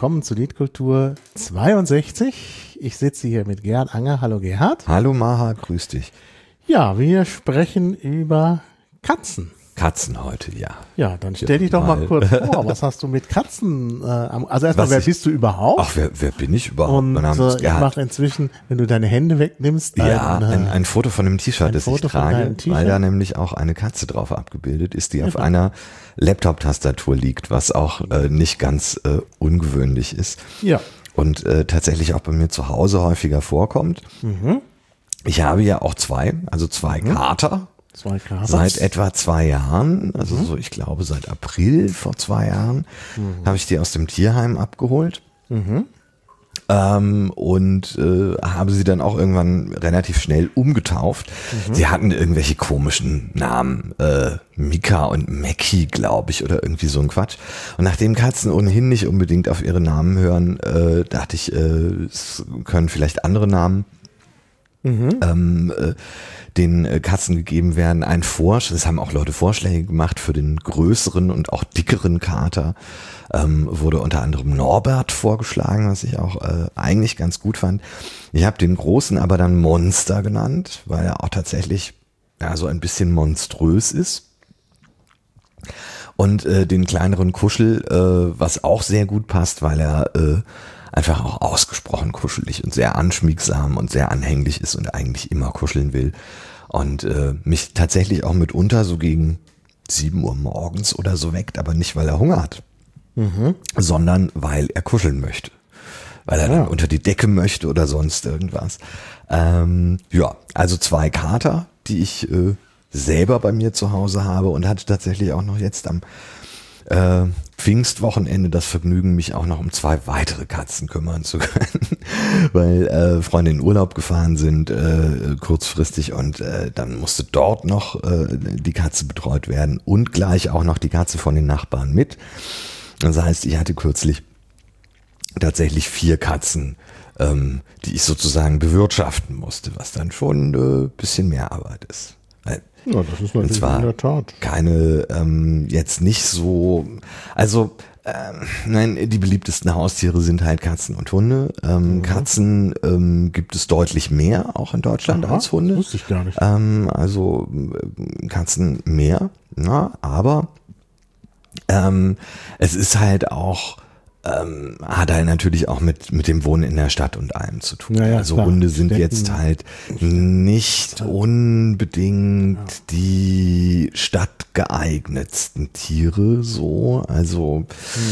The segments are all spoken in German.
willkommen zu Liedkultur 62. Ich sitze hier mit Gerhard Anger. Hallo Gerhard. Hallo Maha, grüß dich. Ja, wir sprechen über Katzen. Katzen heute, ja. Ja, dann stell dich doch mal kurz vor, was hast du mit Katzen? Also erstmal, wer bist du überhaupt? Ach, wer bin ich überhaupt? Und mein Name ist ich Gerhard. mache inzwischen, wenn du deine Hände wegnimmst, ein Foto von dem T-Shirt, das ich trage, T-Shirt. weil da nämlich auch eine Katze drauf abgebildet ist, die auf einer Laptop-Tastatur liegt, was auch nicht ganz ungewöhnlich ist. Ja. Und tatsächlich auch bei mir zu Hause häufiger vorkommt. Mhm. Ich habe ja auch zwei Kater. Zwei Kater. Seit etwa 2 Jahren, also so ich glaube seit April vor 2 Jahren, habe ich die aus dem Tierheim abgeholt und habe sie dann auch irgendwann relativ schnell umgetauft. Sie hatten irgendwelche komischen Namen, Mika und Mackie, glaube ich, oder irgendwie so ein Quatsch. Und nachdem Katzen ohnehin nicht unbedingt auf ihre Namen hören, dachte ich, es können vielleicht andere Namen den Katzen gegeben werden. Es haben auch Leute Vorschläge gemacht für den größeren und auch dickeren Kater. Wurde unter anderem Norbert vorgeschlagen, was ich auch eigentlich ganz gut fand. Ich habe den großen aber dann Monster genannt, weil er auch tatsächlich so ein bisschen monströs ist. Und den kleineren Kuschel, was auch sehr gut passt, weil er einfach auch ausgesprochen kuschelig und sehr anschmiegsam und sehr anhänglich ist und eigentlich immer kuscheln will. Und mich tatsächlich auch mitunter so gegen 7 Uhr morgens oder so weckt, aber nicht, weil er Hunger hat, sondern weil er kuscheln möchte. Weil er dann unter die Decke möchte oder sonst irgendwas. Also 2 Kater, die ich selber bei mir zu Hause habe und hatte tatsächlich auch noch jetzt am Pfingstwochenende das Vergnügen, mich auch noch um 2 weitere Katzen kümmern zu können, weil Freunde in Urlaub gefahren sind kurzfristig und dann musste dort noch die Katze betreut werden und gleich auch noch die Katze von den Nachbarn mit. Das heißt, ich hatte kürzlich tatsächlich 4 Katzen, die ich sozusagen bewirtschaften musste, was dann schon ein bisschen mehr Arbeit ist. Ja, das ist natürlich in der Tat. Keine, jetzt nicht so, also, nein, die beliebtesten Haustiere sind halt Katzen und Hunde. Katzen gibt es deutlich mehr, auch in Deutschland, als Hunde. Das wusste ich gar nicht. Also Katzen mehr, aber es ist halt auch, hat halt natürlich auch mit dem Wohnen in der Stadt und allem zu tun. Ja, also klar. Hunde sind jetzt halt nicht unbedingt die stadtgeeignetsten Tiere, so. Also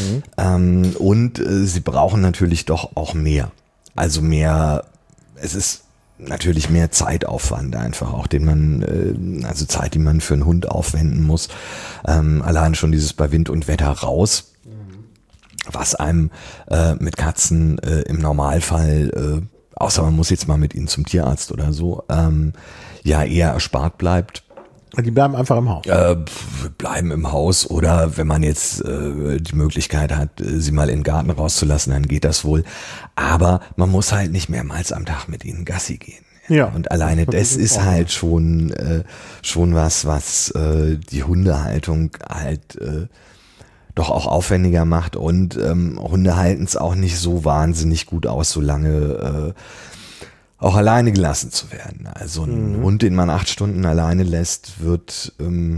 und sie brauchen natürlich doch auch mehr. Also mehr, es ist natürlich mehr Zeitaufwand einfach auch, den man, also Zeit, die man für einen Hund aufwenden muss. Allein schon dieses bei Wind und Wetter raus, was einem mit Katzen im Normalfall, außer man muss jetzt mal mit ihnen zum Tierarzt oder so, eher erspart bleibt. Die bleiben einfach im Haus. Bleiben im Haus oder wenn man jetzt die Möglichkeit hat, sie mal in den Garten rauszulassen, dann geht das wohl. Aber man muss halt nicht mehrmals am Tag mit ihnen Gassi gehen. Ja. Und alleine das ist halt schon was die Hundehaltung halt doch auch aufwendiger macht und Hunde halten es auch nicht so wahnsinnig gut aus, so lange auch alleine gelassen zu werden. Also ein Hund, den man 8 Stunden alleine lässt, wird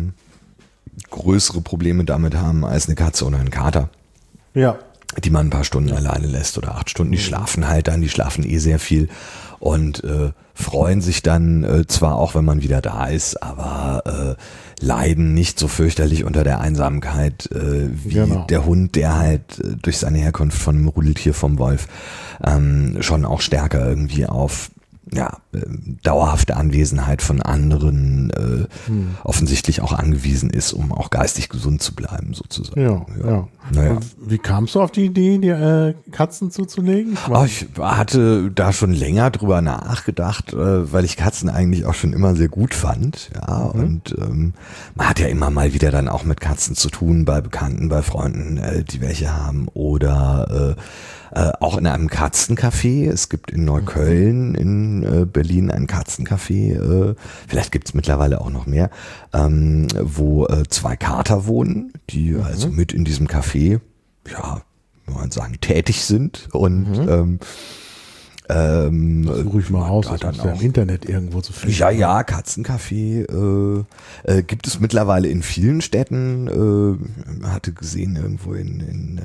größere Probleme damit haben als eine Katze oder ein Kater. Ja. Die man ein paar Stunden alleine lässt oder 8 Stunden. Die schlafen halt dann, die schlafen sehr viel und freuen sich dann zwar auch, wenn man wieder da ist, aber leiden nicht so fürchterlich unter der Einsamkeit wie der Hund, der halt durch seine Herkunft von einem Rudeltier vom Wolf schon auch stärker irgendwie auf dauerhafte Anwesenheit von anderen offensichtlich auch angewiesen ist, um auch geistig gesund zu bleiben, sozusagen. Ja. Naja. Wie kamst du auf die Idee, die Katzen zuzulegen? Ich hatte da schon länger drüber nachgedacht, weil ich Katzen eigentlich auch schon immer sehr gut fand. Ja, und man hat ja immer mal wieder dann auch mit Katzen zu tun, bei Bekannten, bei Freunden, die welche haben oder auch in einem Katzencafé. Es gibt in Neukölln in Berlin ein Katzencafé, vielleicht gibt es mittlerweile auch noch mehr, wo 2 Kater wohnen, die also mit in diesem Café wie man sagen, tätig sind und suche ich mal aus, da das dann ist ja auch im Internet irgendwo zu finden. Ja, Katzencafé gibt es mittlerweile in vielen Städten. Hatte gesehen, irgendwo in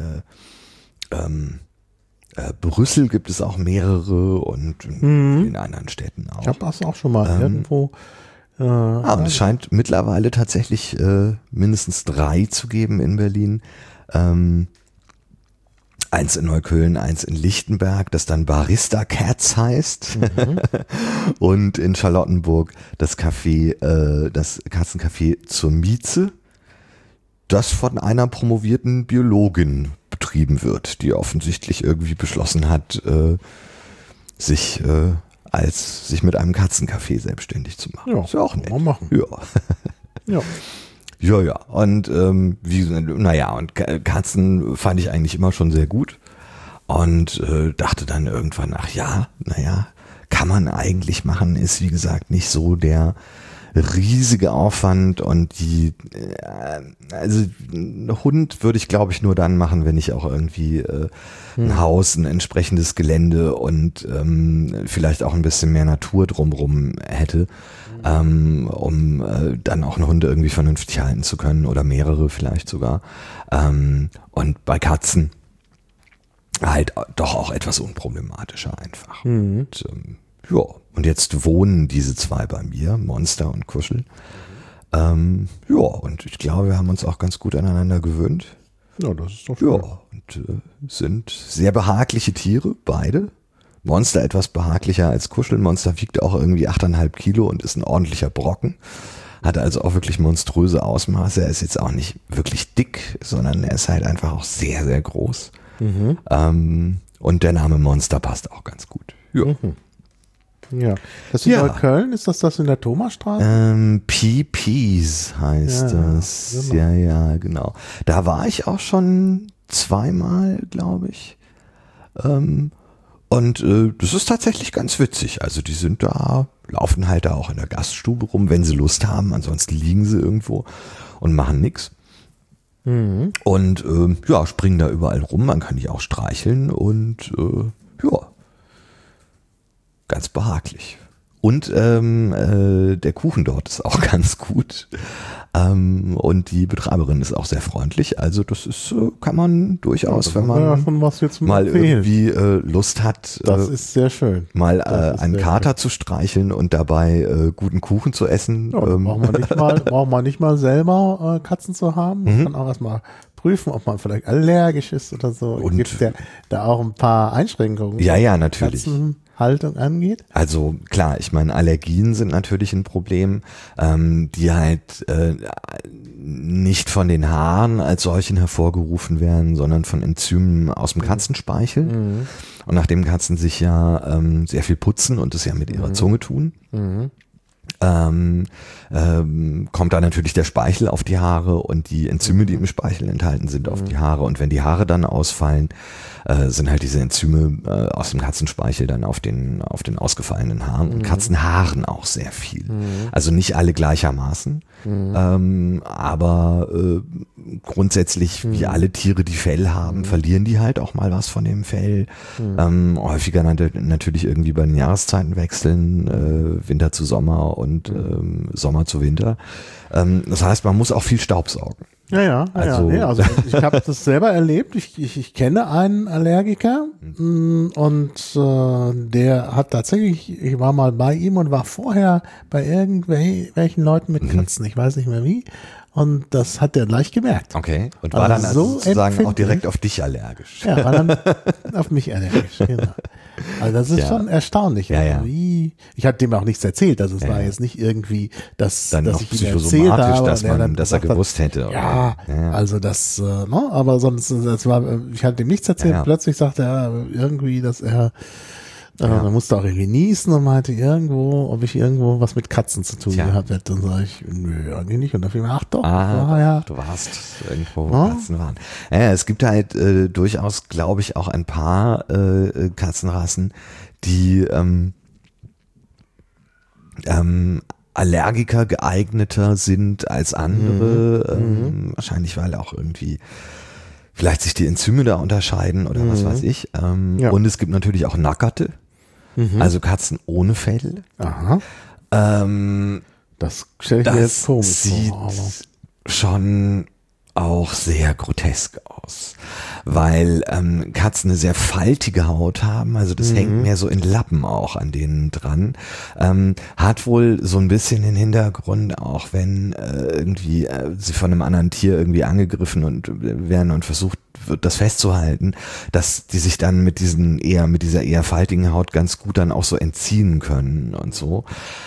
Brüssel gibt es auch mehrere und in anderen Städten auch. Ich habe das auch schon mal irgendwo. Und es scheint mittlerweile tatsächlich mindestens 3 zu geben in Berlin. 1 in Neukölln, 1 in Lichtenberg, das dann Barista Cats heißt. Und in Charlottenburg das Café, das Katzencafé zur Mieze, das von einer promovierten Biologin betrieben wird, die offensichtlich irgendwie beschlossen hat, sich mit einem Katzencafé selbstständig zu machen. Ja, ist ja auch nett. kann man machen. Ja. Ja. Ja. Und und Katzen fand ich eigentlich immer schon sehr gut. Und dachte dann irgendwann, kann man eigentlich machen, ist wie gesagt nicht so der riesige Aufwand und also ein Hund würde ich glaube ich nur dann machen, wenn ich auch irgendwie ein Haus, ein entsprechendes Gelände und vielleicht auch ein bisschen mehr Natur drumrum hätte, um dann auch einen Hund irgendwie vernünftig halten zu können oder mehrere vielleicht sogar. Und bei Katzen halt doch auch etwas unproblematischer einfach. Und, und jetzt wohnen diese 2 bei mir, Monster und Kuschel. Und ich glaube, wir haben uns auch ganz gut aneinander gewöhnt. Ja, das ist doch schön. Ja, und sind sehr behagliche Tiere, beide. Monster etwas behaglicher als Kuschel. Monster wiegt auch irgendwie 8,5 Kilo und ist ein ordentlicher Brocken. Hat also auch wirklich monströse Ausmaße. Er ist jetzt auch nicht wirklich dick, sondern er ist halt einfach auch sehr, sehr groß. Und der Name Monster passt auch ganz gut. Ja. Ja. Das in Neukölln, ist das in der Thomasstraße? PPs heißt das. Genau. Ja, genau. Da war ich auch schon 2-mal, glaube ich. Und das ist tatsächlich ganz witzig. Also die sind da, laufen halt da auch in der Gaststube rum, wenn sie Lust haben. Ansonsten liegen sie irgendwo und machen nichts. Und springen da überall rum. Man kann die auch streicheln und ganz behaglich. Und der Kuchen dort ist auch ganz gut. Und die Betreiberin ist auch sehr freundlich. Also das ist, kann man durchaus, wenn man schon was jetzt mal irgendwie Lust hat, das ist sehr schön. Mal einen Kater zu streicheln und dabei guten Kuchen zu essen. Ja, braucht man nicht mal selber Katzen zu haben. Man kann auch erstmal prüfen, ob man vielleicht allergisch ist oder so. Und gibt ja da auch ein paar Einschränkungen. Ja, natürlich. Katzenhaltung angeht. Also klar, ich meine, Allergien sind natürlich ein Problem, die halt nicht von den Haaren als solchen hervorgerufen werden, sondern von Enzymen aus dem Katzenspeichel. Und nachdem Katzen sich ja sehr viel putzen und das ja mit ihrer Zunge tun, kommt da natürlich der Speichel auf die Haare und die Enzyme, die im Speichel enthalten sind, auf die Haare. Und wenn die Haare dann ausfallen, sind halt diese Enzyme aus dem Katzenspeichel dann auf den ausgefallenen Haaren und Katzenhaaren auch sehr viel. Also nicht alle gleichermaßen, aber grundsätzlich wie alle Tiere, die Fell haben, verlieren die halt auch mal was von dem Fell. Häufiger natürlich irgendwie bei den Jahreszeiten wechseln, Winter zu Sommer und Sommer zu Winter. Das heißt, man muss auch viel Staubsaugen. Also ich habe das selber erlebt. Ich kenne einen Allergiker und der hat tatsächlich, ich war mal bei ihm und war vorher bei irgendwelchen Leuten mit Katzen, ich weiß nicht mehr wie. Und das hat er gleich gemerkt. Okay. Und war dann also sozusagen auch direkt auf dich allergisch. Ja, war dann auf mich allergisch, genau. Also das ist schon erstaunlich. Ja. Wie, ich hatte dem auch nichts erzählt. Also es war jetzt nicht irgendwie, dass dann ich ihm erzählt habe, dass er gewusst hätte. Oder? Ja, also das, aber sonst, ich hatte ihm nichts erzählt. Plötzlich sagte er irgendwie, dass er er musste auch irgendwie niesen und meinte ob ich irgendwo was mit Katzen zu tun gehabt hätte. Und sage ich, nö, eigentlich nicht. Und da fiel mir, ach doch. Du warst irgendwo, wo Katzen waren. Ja, es gibt halt durchaus, glaube ich, auch ein paar Katzenrassen, die Allergiker geeigneter sind als andere. Wahrscheinlich, weil auch irgendwie vielleicht sich die Enzyme da unterscheiden oder was weiß ich. Ja. Und es gibt natürlich auch Nackerte, also Katzen ohne Fell. Aha. Das stelle ich mir jetzt komisch sieht vor. Aber schon auch sehr grotesk aus, weil Katzen eine sehr faltige Haut haben, also das hängt mehr so in Lappen auch an denen dran, hat wohl so ein bisschen den Hintergrund, auch wenn irgendwie sie von einem anderen Tier irgendwie angegriffen und werden und versucht wird, das festzuhalten, dass die sich dann mit dieser eher faltigen Haut ganz gut dann auch so entziehen können und so,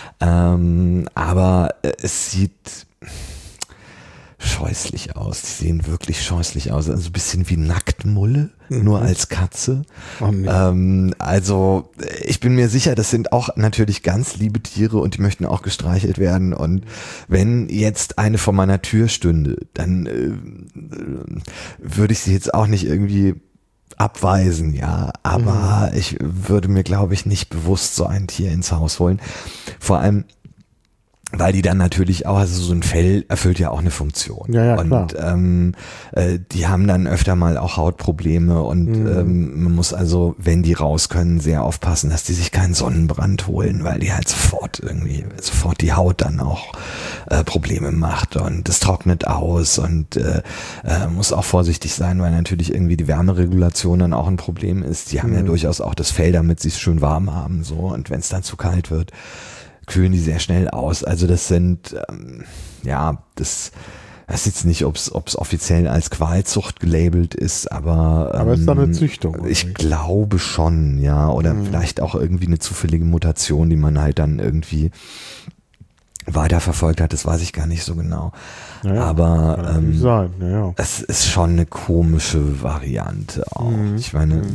aber es sieht scheußlich aus. Die sehen wirklich scheußlich aus. Also ein bisschen wie Nacktmulle, nur als Katze. Oh, nee. Also ich bin mir sicher, das sind auch natürlich ganz liebe Tiere und die möchten auch gestreichelt werden. Und wenn jetzt eine vor meiner Tür stünde, dann würde ich sie jetzt auch nicht irgendwie abweisen, ja. Aber ich würde mir, glaube ich, nicht bewusst so ein Tier ins Haus holen. Vor allem, weil die dann natürlich auch, also so ein Fell erfüllt ja auch eine Funktion. Ja, und klar. Die haben dann öfter mal auch Hautprobleme und man muss also, wenn die raus können, sehr aufpassen, dass die sich keinen Sonnenbrand holen, weil die halt sofort die Haut dann auch Probleme macht und es trocknet aus und muss auch vorsichtig sein, weil natürlich irgendwie die Wärmeregulation dann auch ein Problem ist. Die haben ja durchaus auch das Fell, damit sie es schön warm haben, so, und wenn es dann zu kalt wird, kühlen die sehr schnell aus. Also das sind, das weiß jetzt nicht, ob es offiziell als Qualzucht gelabelt ist, aber es ist dann eine Züchtung. Oder ich nicht? glaube schon, ja, oder vielleicht auch irgendwie eine zufällige Mutation, die man halt dann irgendwie weiterverfolgt hat, das weiß ich gar nicht so genau. Naja, aber kann natürlich sein. Ja. es ist schon eine komische Variante auch. Ich meine,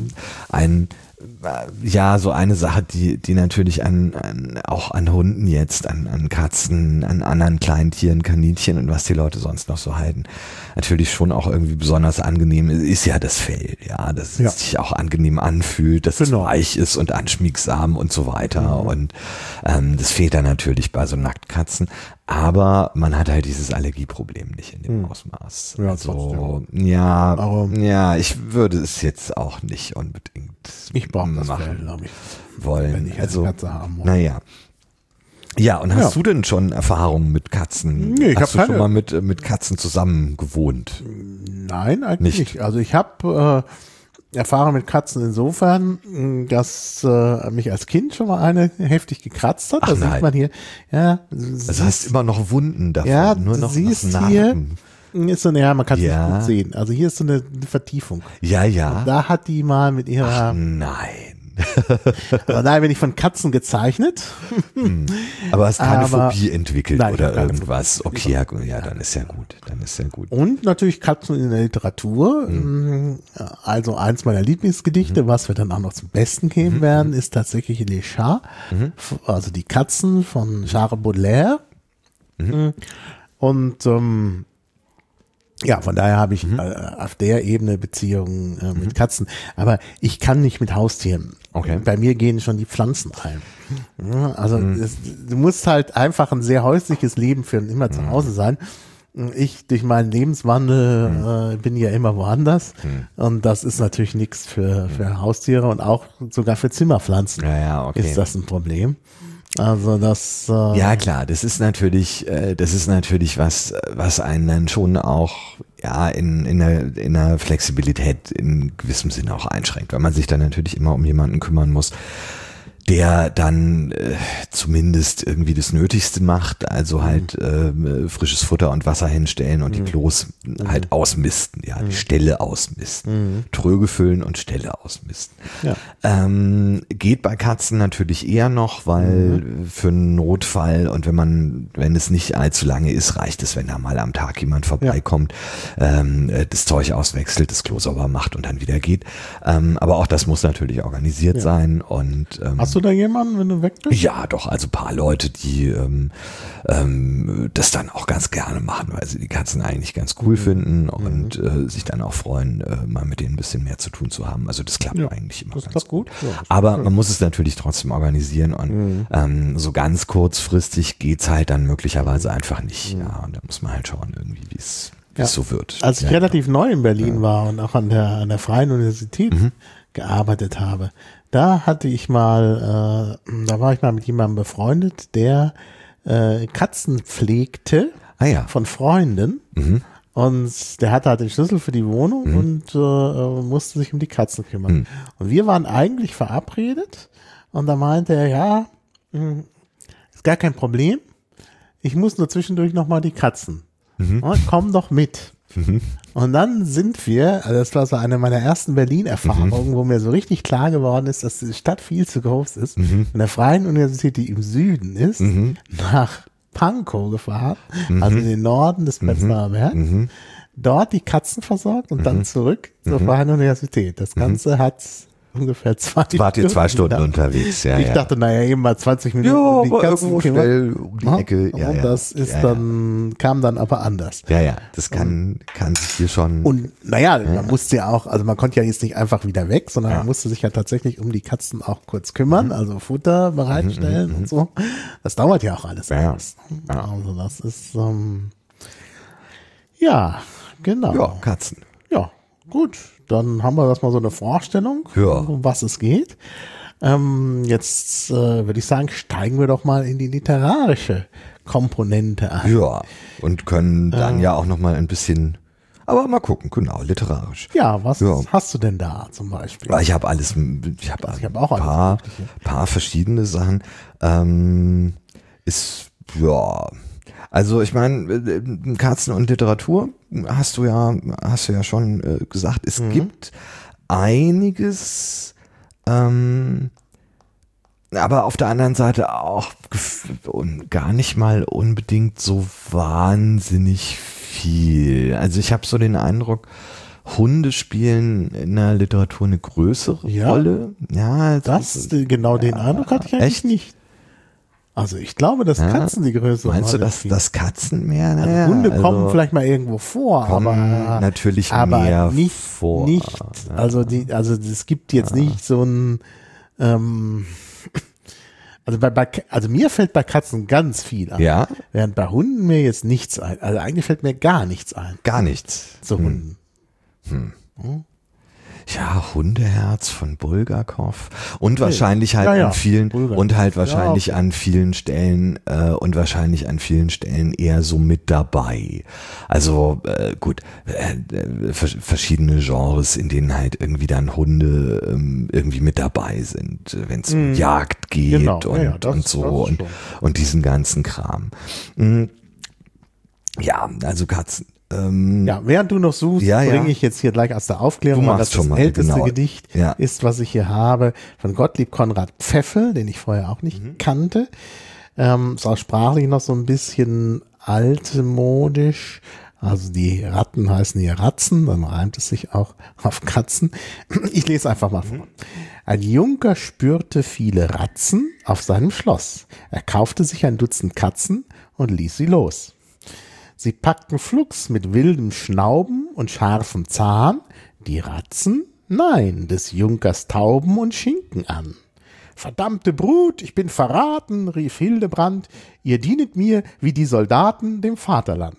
so eine Sache, die natürlich auch an Hunden jetzt, an Katzen, an anderen kleinen Tieren, Kaninchen und was die Leute sonst noch so halten, natürlich schon auch irgendwie besonders angenehm ist ja das Fell, ja, dass es sich auch angenehm anfühlt, dass es weich ist und anschmiegsam und so weiter und das fehlt dann natürlich bei so Nacktkatzen, aber man hat halt dieses Allergieproblem nicht in dem Ausmaß. Ja, also, trotzdem. ich würde es jetzt auch nicht unbedingt Ich brauche das machen Fell, glaube ich. wollen. Wenn ich Also, eine Katze haben muss. naja. Ja, und hast du denn schon Erfahrungen mit Katzen? Nee, ich hast du hab schon keine. mal mit Katzen zusammen gewohnt? Nein, eigentlich nicht. Also ich habe Erfahrung mit Katzen insofern, dass mich als Kind schon mal eine heftig gekratzt hat. Ach, Das nein. sieht man hier. Ja, Also hast immer noch Wunden davon, ja, nur du noch siehst Narben. ist so eine, man kann es Ja. nicht gut sehen. Also hier ist so eine Vertiefung. Ja. Da hat die mal mit ihrer, Nein. aber nein, bin ich von Katzen gezeichnet. Aber hast keine Aber- Phobie entwickelt Nein, ich oder hab keine irgendwas. Phobie. Okay, ja, dann ist ja gut. Und natürlich Katzen in der Literatur. Also eins meiner Lieblingsgedichte, was wir dann auch noch zum Besten geben werden, ist tatsächlich Les Chats, also die Katzen von Charles Baudelaire. Und ja, von daher habe ich auf der Ebene Beziehungen mit Katzen. Aber ich kann nicht mit Haustieren. Okay. Bei mir gehen schon die Pflanzen ein. Ja, also du musst halt einfach ein sehr häusliches Leben führen, immer zu Hause sein. Ich durch meinen Lebenswandel bin ja immer woanders. Und das ist natürlich nichts für Haustiere und auch sogar für Zimmerpflanzen Ja, okay. ist das ein Problem. Also das Ja, klar, das ist natürlich was einen dann schon auch in der Flexibilität in gewissem Sinne auch einschränkt, weil man sich dann natürlich immer um jemanden kümmern muss, der dann zumindest irgendwie das Nötigste macht, also halt frisches Futter und Wasser hinstellen und die Klos halt ausmisten, die Ställe ausmisten, Tröge füllen und Ställe ausmisten. Ja. Geht bei Katzen natürlich eher noch, weil für einen Notfall und wenn es nicht allzu lange ist, reicht es, wenn da mal am Tag jemand vorbeikommt, das Zeug auswechselt, das Klo sauber macht und dann wieder geht. Aber auch das muss natürlich organisiert sein und Hast du da jemanden, wenn du weg bist? ja, doch, also ein paar Leute, die das dann auch ganz gerne machen, weil sie die Katzen eigentlich ganz cool finden und sich dann auch freuen, mal mit denen ein bisschen mehr zu tun zu haben. Also das klappt eigentlich immer das ganz klappt gut. gut. Ja, Aber man muss es natürlich trotzdem organisieren und so ganz kurzfristig geht's halt dann möglicherweise einfach nicht. Ja, und da muss man halt schauen irgendwie, wie wie es so wird. Als ich relativ neu in Berlin war und auch an der Freien Universität gearbeitet habe, da hatte ich mal, da war ich mal mit jemandem befreundet, der Katzen pflegte von Freunden. Und der hatte halt den Schlüssel für die Wohnung und musste sich um die Katzen kümmern. Und wir waren eigentlich verabredet und da meinte er, ja, ist gar kein Problem, ich muss nur zwischendurch nochmal die Katzen. Komm doch mit. Und dann sind wir, also das war so eine meiner ersten Berlin-Erfahrungen, wo mir so richtig klar geworden ist, dass die Stadt viel zu groß ist. Von der Freien Universität, die im Süden ist, nach Pankow gefahren, also in den Norden des Prenzlauer Berg, dort die Katzen versorgt und dann zurück zur Freien Universität. Das Ganze hat ungefähr 2 Stunden. Wart ihr 2 Stunden unterwegs, ja. Ich dachte, naja, eben mal 20 Minuten ja, die Katzen schnell um die Ecke. Ja, und das ist kam dann aber anders. Ja, das kann sich hier schon. Und naja, man musste ja auch, also man konnte ja jetzt nicht einfach wieder weg, sondern man musste sich ja tatsächlich um die Katzen auch kurz kümmern, also Futter bereitstellen und so. Das dauert ja auch alles. Also das ist, ja, genau. Ja, Katzen. Ja, gut. Dann haben wir das mal so eine Vorstellung, um was es geht. Jetzt würde ich sagen, steigen wir doch mal in die literarische Komponente ein. Ja, und können dann ja auch noch mal ein bisschen, aber mal gucken, genau, literarisch. Ja, was hast du denn da zum Beispiel? Ich habe alles, ich habe auch ein paar verschiedene Sachen. Also ich meine, Katzen und Literatur hast du ja schon gesagt, es gibt einiges, aber auf der anderen Seite auch gar nicht mal unbedingt so wahnsinnig viel. Also ich habe so den Eindruck, Hunde spielen in der Literatur eine größere Rolle. Ja, genau den Eindruck hatte ich eigentlich nicht. Also ich glaube, dass Katzen die größere Rolle spielen. Meinst du, dass Katzen mehr? Also Hunde kommen vielleicht mal irgendwo vor, aber natürlich mehr nicht vor. Nicht, also es gibt jetzt nicht so ein also mir fällt bei Katzen ganz viel ein. Ja. Während bei Hunden mir jetzt nichts ein. Also eigentlich fällt mir gar nichts ein. Gar nichts. Zu Hunden. Ja, Hundeherz von Bulgakov und wahrscheinlich halt an vielen Bulgakov. Und halt wahrscheinlich an vielen Stellen eher so mit dabei. Also gut, verschiedene Genres, in denen halt irgendwie dann Hunde irgendwie mit dabei sind, wenn es um Jagd geht und so und diesen ganzen Kram. Ja, also Katzen. Während du noch suchst, bringe ich jetzt hier gleich aus der Aufklärung mal, dass das älteste Gedicht ist, was ich hier habe, von Gottlieb Konrad Pfeffel, den ich vorher auch nicht kannte. Ist auch sprachlich noch so ein bisschen altmodisch. Also die Ratten heißen hier Ratzen, dann reimt es sich auch auf Katzen. Ich lese einfach mal vor. Ein Junker spürte viele Ratzen auf seinem Schloss. Er kaufte sich ein Dutzend Katzen und ließ sie los. Sie packten flugs mit wildem Schnauben und scharfem Zahn die Ratzen, nein, des Junkers Tauben und Schinken an. Verdammte Brut, ich bin verraten, rief Hildebrand, ihr dienet mir wie die Soldaten dem Vaterland.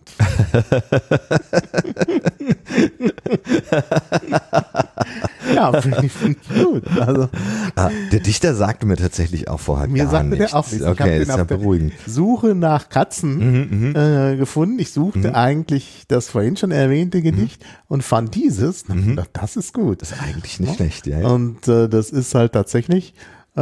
Ja, finde ich gut. Also, der Dichter sagte mir tatsächlich auch vorher mir gar sagte nichts. Der auch nichts. Okay, ist ja beruhigend. Suche nach Katzen gefunden. Ich suchte eigentlich das vorhin schon erwähnte Gedicht und fand dieses. Das ist gut. Das ist eigentlich nicht schlecht, ja. Und das ist halt tatsächlich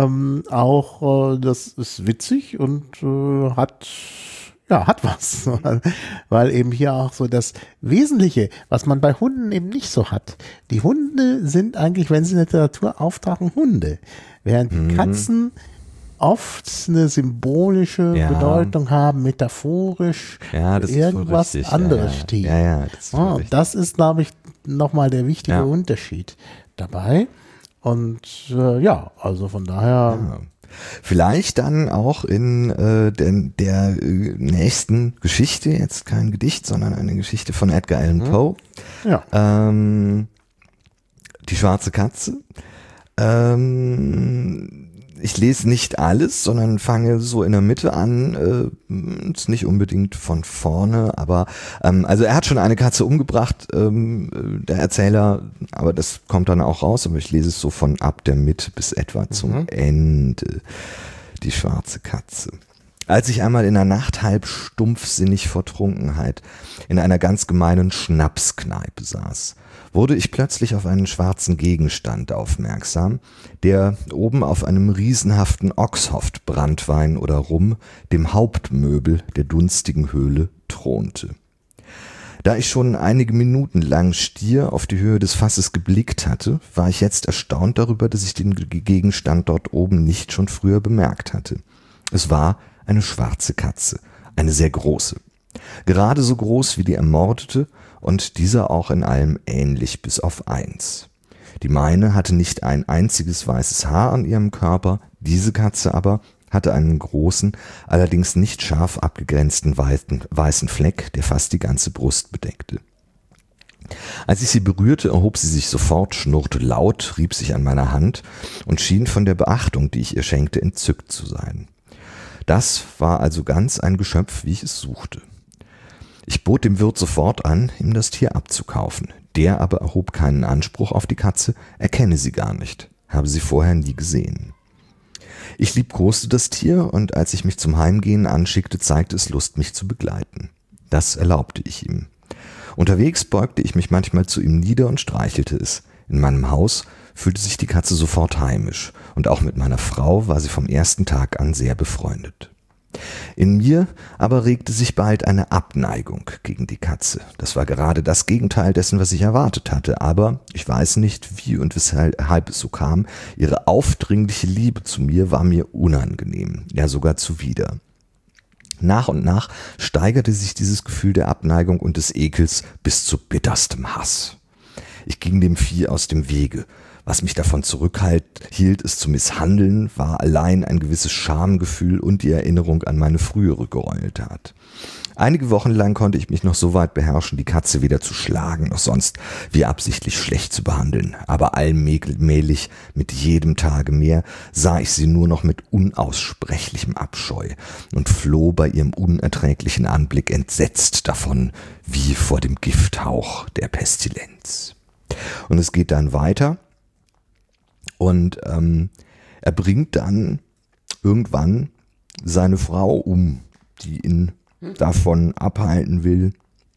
das ist witzig und hat was, weil eben hier auch so das Wesentliche, was man bei Hunden eben nicht so hat. Die Hunde sind eigentlich, wenn sie in der Literatur auftauchen, Hunde, während die Katzen oft eine symbolische Bedeutung haben, metaphorisch, das irgendwas ist anderes steht. Das ist, glaube ich, nochmal der wichtige Unterschied dabei. Und also von daher. Ja. Vielleicht dann auch in der nächsten Geschichte, jetzt kein Gedicht, sondern eine Geschichte von Edgar Allan Poe. Ja. Die schwarze Katze. ich lese nicht alles, sondern fange so in der Mitte an, ist nicht unbedingt von vorne, aber also er hat schon eine Katze umgebracht, der Erzähler, aber das kommt dann auch raus, aber ich lese es so von ab der Mitte bis etwa zum Ende. Die schwarze Katze. Als ich einmal in der Nacht halb stumpfsinnig vor Trunkenheit in einer ganz gemeinen Schnapskneipe saß, wurde ich plötzlich auf einen schwarzen Gegenstand aufmerksam, der oben auf einem riesenhaften Oxhoft-Branntwein oder Rum, dem Hauptmöbel der dunstigen Höhle, thronte. Da ich schon einige Minuten lang stier auf die Höhe des Fasses geblickt hatte, war ich jetzt erstaunt darüber, dass ich den Gegenstand dort oben nicht schon früher bemerkt hatte. Es war eine schwarze Katze, eine sehr große. Gerade so groß wie die ermordete und dieser auch in allem ähnlich bis auf eins. Die meine hatte nicht ein einziges weißes Haar an ihrem Körper, diese Katze aber hatte einen großen, allerdings nicht scharf abgegrenzten weißen Fleck, der fast die ganze Brust bedeckte. Als ich sie berührte, erhob sie sich sofort, schnurrte laut, rieb sich an meiner Hand und schien von der Beachtung, die ich ihr schenkte, entzückt zu sein. Das war also ganz ein Geschöpf, wie ich es suchte. Ich bot dem Wirt sofort an, ihm das Tier abzukaufen. Der aber erhob keinen Anspruch auf die Katze, er kenne sie gar nicht, habe sie vorher nie gesehen. Ich liebkoste das Tier und als ich mich zum Heimgehen anschickte, zeigte es Lust, mich zu begleiten. Das erlaubte ich ihm. Unterwegs beugte ich mich manchmal zu ihm nieder und streichelte es. In meinem Haus fühlte sich die Katze sofort heimisch und auch mit meiner Frau war sie vom ersten Tag an sehr befreundet. In mir aber regte sich bald eine Abneigung gegen die Katze. Das war gerade das Gegenteil dessen, was ich erwartet hatte, aber ich weiß nicht, wie und weshalb es so kam. Ihre aufdringliche Liebe zu mir war mir unangenehm, ja sogar zuwider. Nach und nach steigerte sich dieses Gefühl der Abneigung und des Ekels bis zu bitterstem Hass. Ich ging dem Vieh aus dem Wege. Was mich davon zurückhielt, es zu misshandeln, war allein ein gewisses Schamgefühl und die Erinnerung an meine frühere Gräueltat. Einige Wochen lang konnte ich mich noch so weit beherrschen, die Katze weder zu schlagen noch sonst wie absichtlich schlecht zu behandeln. Aber allmählich, mit jedem Tage mehr, sah ich sie nur noch mit unaussprechlichem Abscheu und floh bei ihrem unerträglichen Anblick entsetzt davon, wie vor dem Gifthauch der Pestilenz. Und es geht dann weiter. Und er bringt dann irgendwann seine Frau um, die ihn davon abhalten will,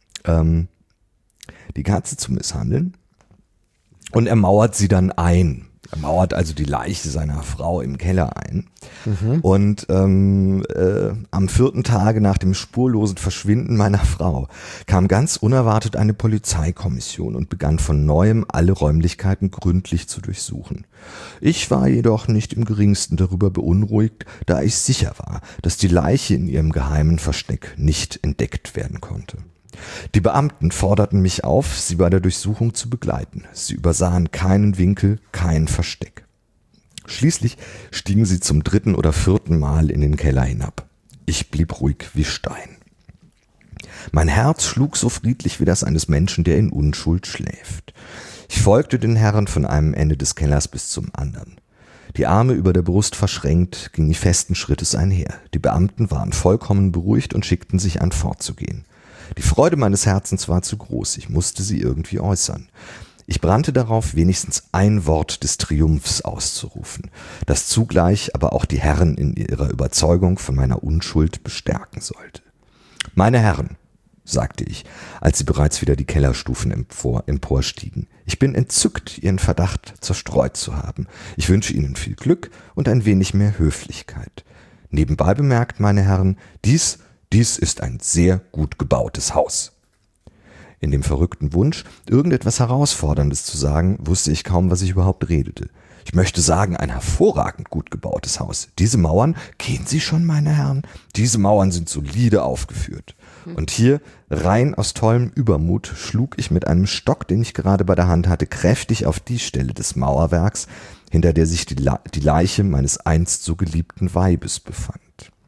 die Katze zu misshandeln. Und er mauert sie dann ein. Er mauert also die Leiche seiner Frau im Keller ein. Und am 4. Tage nach dem spurlosen Verschwinden meiner Frau kam ganz unerwartet eine Polizeikommission und begann von neuem alle Räumlichkeiten gründlich zu durchsuchen. Ich war jedoch nicht im geringsten darüber beunruhigt, da ich sicher war, dass die Leiche in ihrem geheimen Versteck nicht entdeckt werden konnte. Die Beamten forderten mich auf, sie bei der Durchsuchung zu begleiten. Sie übersahen keinen Winkel, kein Versteck. Schließlich stiegen sie zum 3. oder 4. Mal in den Keller hinab. Ich blieb ruhig wie Stein. Mein Herz schlug so friedlich wie das eines Menschen, der in Unschuld schläft. Ich folgte den Herren von einem Ende des Kellers bis zum anderen. Die Arme über der Brust verschränkt, ging ich festen Schrittes einher. Die Beamten waren vollkommen beruhigt und schickten sich an, fortzugehen. Die Freude meines Herzens war zu groß, ich musste sie irgendwie äußern. Ich brannte darauf, wenigstens ein Wort des Triumphs auszurufen, das zugleich aber auch die Herren in ihrer Überzeugung von meiner Unschuld bestärken sollte. Meine Herren, sagte ich, als sie bereits wieder die Kellerstufen emporstiegen, ich bin entzückt, Ihren Verdacht zerstreut zu haben. Ich wünsche Ihnen viel Glück und ein wenig mehr Höflichkeit. Nebenbei bemerkt, meine Herren, dies ist ein sehr gut gebautes Haus. In dem verrückten Wunsch, irgendetwas Herausforderndes zu sagen, wusste ich kaum, was ich überhaupt redete. Ich möchte sagen, ein hervorragend gut gebautes Haus. Diese Mauern, kennen Sie schon, meine Herren? Diese Mauern sind solide aufgeführt. Und hier, rein aus tollem Übermut, schlug ich mit einem Stock, den ich gerade bei der Hand hatte, kräftig auf die Stelle des Mauerwerks, hinter der sich die Leiche meines einst so geliebten Weibes befand.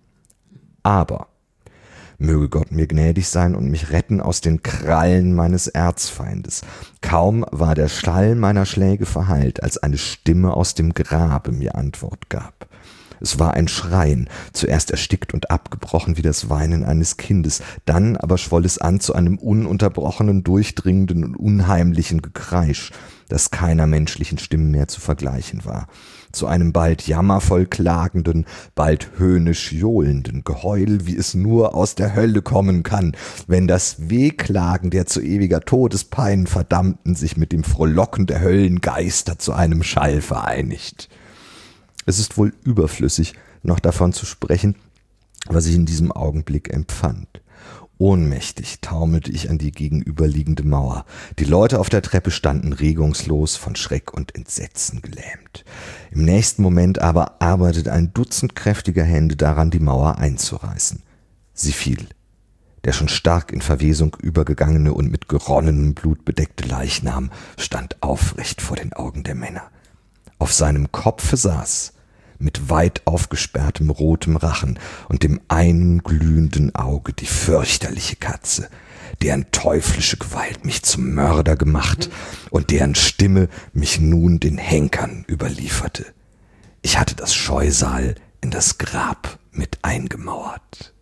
Aber möge Gott mir gnädig sein und mich retten aus den Krallen meines Erzfeindes. Kaum war der Schall meiner Schläge verhallt, als eine Stimme aus dem Grabe mir Antwort gab. Es war ein Schreien, zuerst erstickt und abgebrochen wie das Weinen eines Kindes, dann aber schwoll es an zu einem ununterbrochenen, durchdringenden und unheimlichen Gekreisch, das keiner menschlichen Stimme mehr zu vergleichen war. Zu einem bald jammervoll klagenden, bald höhnisch johlenden Geheul, wie es nur aus der Hölle kommen kann, wenn das Wehklagen der zu ewiger Todespein Verdammten sich mit dem Frohlocken der Höllengeister zu einem Schall vereinigt. Es ist wohl überflüssig, noch davon zu sprechen, was ich in diesem Augenblick empfand. Ohnmächtig taumelte ich an die gegenüberliegende Mauer. Die Leute auf der Treppe standen regungslos, von Schreck und Entsetzen gelähmt. Im nächsten Moment aber arbeitete ein Dutzend kräftiger Hände daran, die Mauer einzureißen. Sie fiel. Der schon stark in Verwesung übergegangene und mit geronnenem Blut bedeckte Leichnam stand aufrecht vor den Augen der Männer. Auf seinem Kopfe saß, mit weit aufgesperrtem rotem Rachen und dem einen glühenden Auge, die fürchterliche Katze, deren teuflische Gewalt mich zum Mörder gemacht und deren Stimme mich nun den Henkern überlieferte. Ich hatte das Scheusal in das Grab mit eingemauert.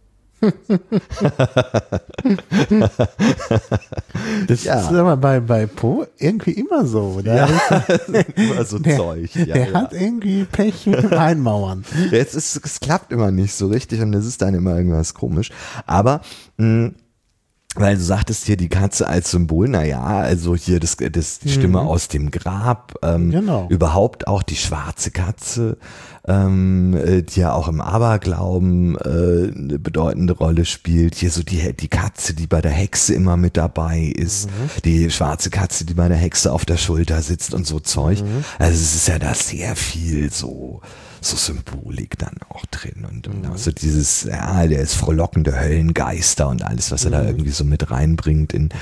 Das ist aber bei Poe irgendwie immer so, oder? Ja, immer so Zeug. Ja, der hat irgendwie Pech mit dem Einmauern. Es klappt immer nicht so richtig und es ist dann immer irgendwas komisch. Aber weil du sagtest hier die Katze als Symbol, naja, also hier die Stimme aus dem Grab, genau. Überhaupt auch die schwarze Katze, die ja auch im Aberglauben eine bedeutende Rolle spielt. Hier so die Katze, die bei der Hexe immer mit dabei ist, die schwarze Katze, die bei der Hexe auf der Schulter sitzt und so Zeug. Also es ist ja da sehr viel so Symbolik dann auch drin und also dieses, ja, der ist frohlockende Höllengeister und alles, was er da irgendwie so mit reinbringt in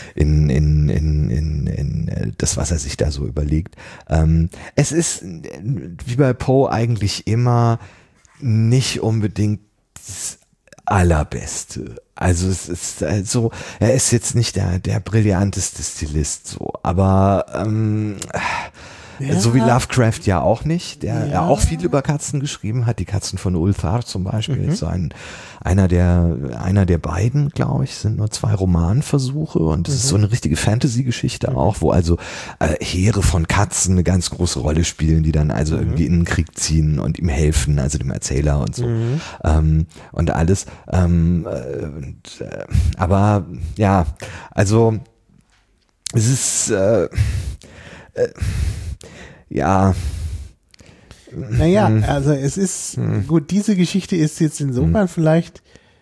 das, was er sich da so überlegt. Es ist wie bei Poe eigentlich immer nicht unbedingt das Allerbeste. Also es ist also, er ist jetzt nicht der brillanteste Stilist so, aber Ja. so wie Lovecraft ja auch nicht, der auch viel über Katzen geschrieben hat. Die Katzen von Ulthar zum Beispiel ist so einer der beiden, glaube ich, sind nur 2 Romanversuche und das ist so eine richtige Fantasy-Geschichte auch, wo also Heere von Katzen eine ganz große Rolle spielen, die dann also irgendwie in den Krieg ziehen und ihm helfen, also dem Erzähler und so und alles. Aber ja, also es ist ja. Naja, also es ist, gut, diese Geschichte ist jetzt insofern vielleicht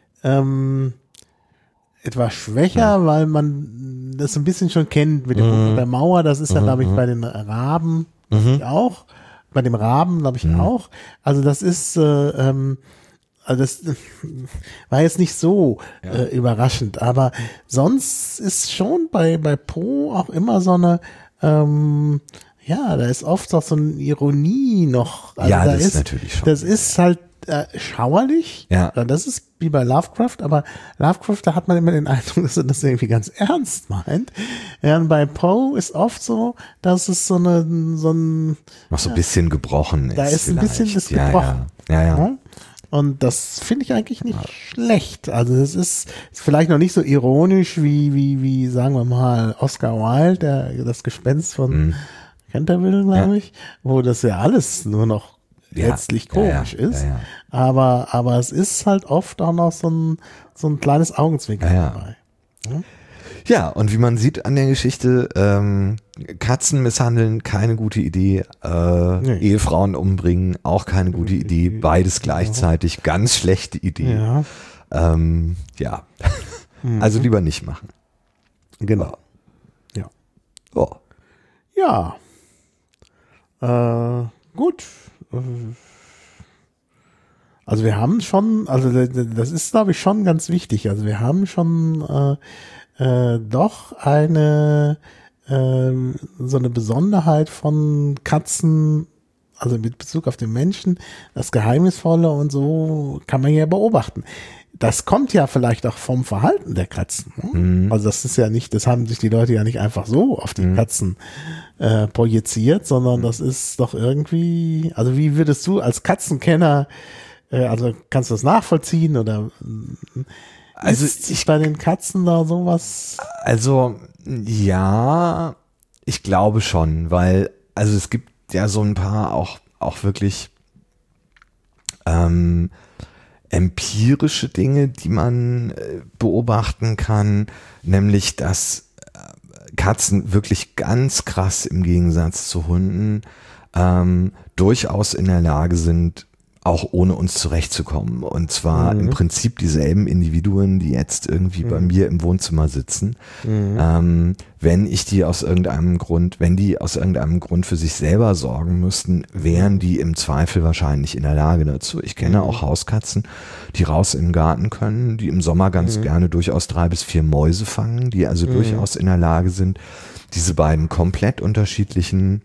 etwas schwächer, weil man das ein bisschen schon kennt mit dem Buch der Mauer. Das ist ja, glaube ich, bei den Raben auch. Bei dem Raben, glaube ich, auch. Also das ist, also das war jetzt nicht so überraschend, aber sonst ist schon bei Poe auch immer so eine ja, da ist oft auch so eine Ironie noch. Also ja, da das ist natürlich schon. Das ist halt schauerlich. Ja. Das ist wie bei Lovecraft, aber Lovecraft, da hat man immer den Eindruck, dass er das irgendwie ganz ernst meint. Ja, und bei Poe ist oft so, dass es so ein noch so ein bisschen gebrochen ist. Da ist ein bisschen das gebrochen. Ja. Und das finde ich eigentlich nicht schlecht. Also es ist vielleicht noch nicht so ironisch wie sagen wir mal, Oscar Wilde, das Gespenst von Canterville, glaube ich, wo das ja alles nur noch letztlich komisch ist. Ja. Aber es ist halt oft auch noch so ein kleines Augenzwinkern dabei. Ja, und wie man sieht an der Geschichte, Katzen misshandeln, keine gute Idee, Ehefrauen umbringen, auch keine gute Idee, beides gleichzeitig, ganz schlechte Idee. Ja, also lieber nicht machen. Genau. Ja. Oh. Ja. Gut. Also wir haben schon, also das ist, glaube ich, schon ganz wichtig. Also wir haben schon doch eine so eine Besonderheit von Katzen also mit Bezug auf den Menschen, das Geheimnisvolle und so kann man ja beobachten. Das kommt ja vielleicht auch vom Verhalten der Katzen. Ne? Also das ist ja nicht, das haben sich die Leute ja nicht einfach so auf die Katzen projiziert, sondern das ist doch irgendwie, also wie würdest du als Katzenkenner, also kannst du das nachvollziehen oder also ist bei den Katzen da sowas? Also ja, ich glaube schon, weil also es gibt ja so ein paar auch wirklich empirische Dinge, die man beobachten kann, nämlich dass Katzen wirklich ganz krass im Gegensatz zu Hunden durchaus in der Lage sind, auch ohne uns zurechtzukommen. Und zwar im Prinzip dieselben Individuen, die jetzt irgendwie bei mir im Wohnzimmer sitzen. Wenn die aus irgendeinem Grund für sich selber sorgen müssten, wären die im Zweifel wahrscheinlich in der Lage dazu. Ich kenne auch Hauskatzen, die raus in den Garten können, die im Sommer ganz gerne durchaus 3 bis 4 Mäuse fangen, die also durchaus in der Lage sind, diese beiden komplett unterschiedlichen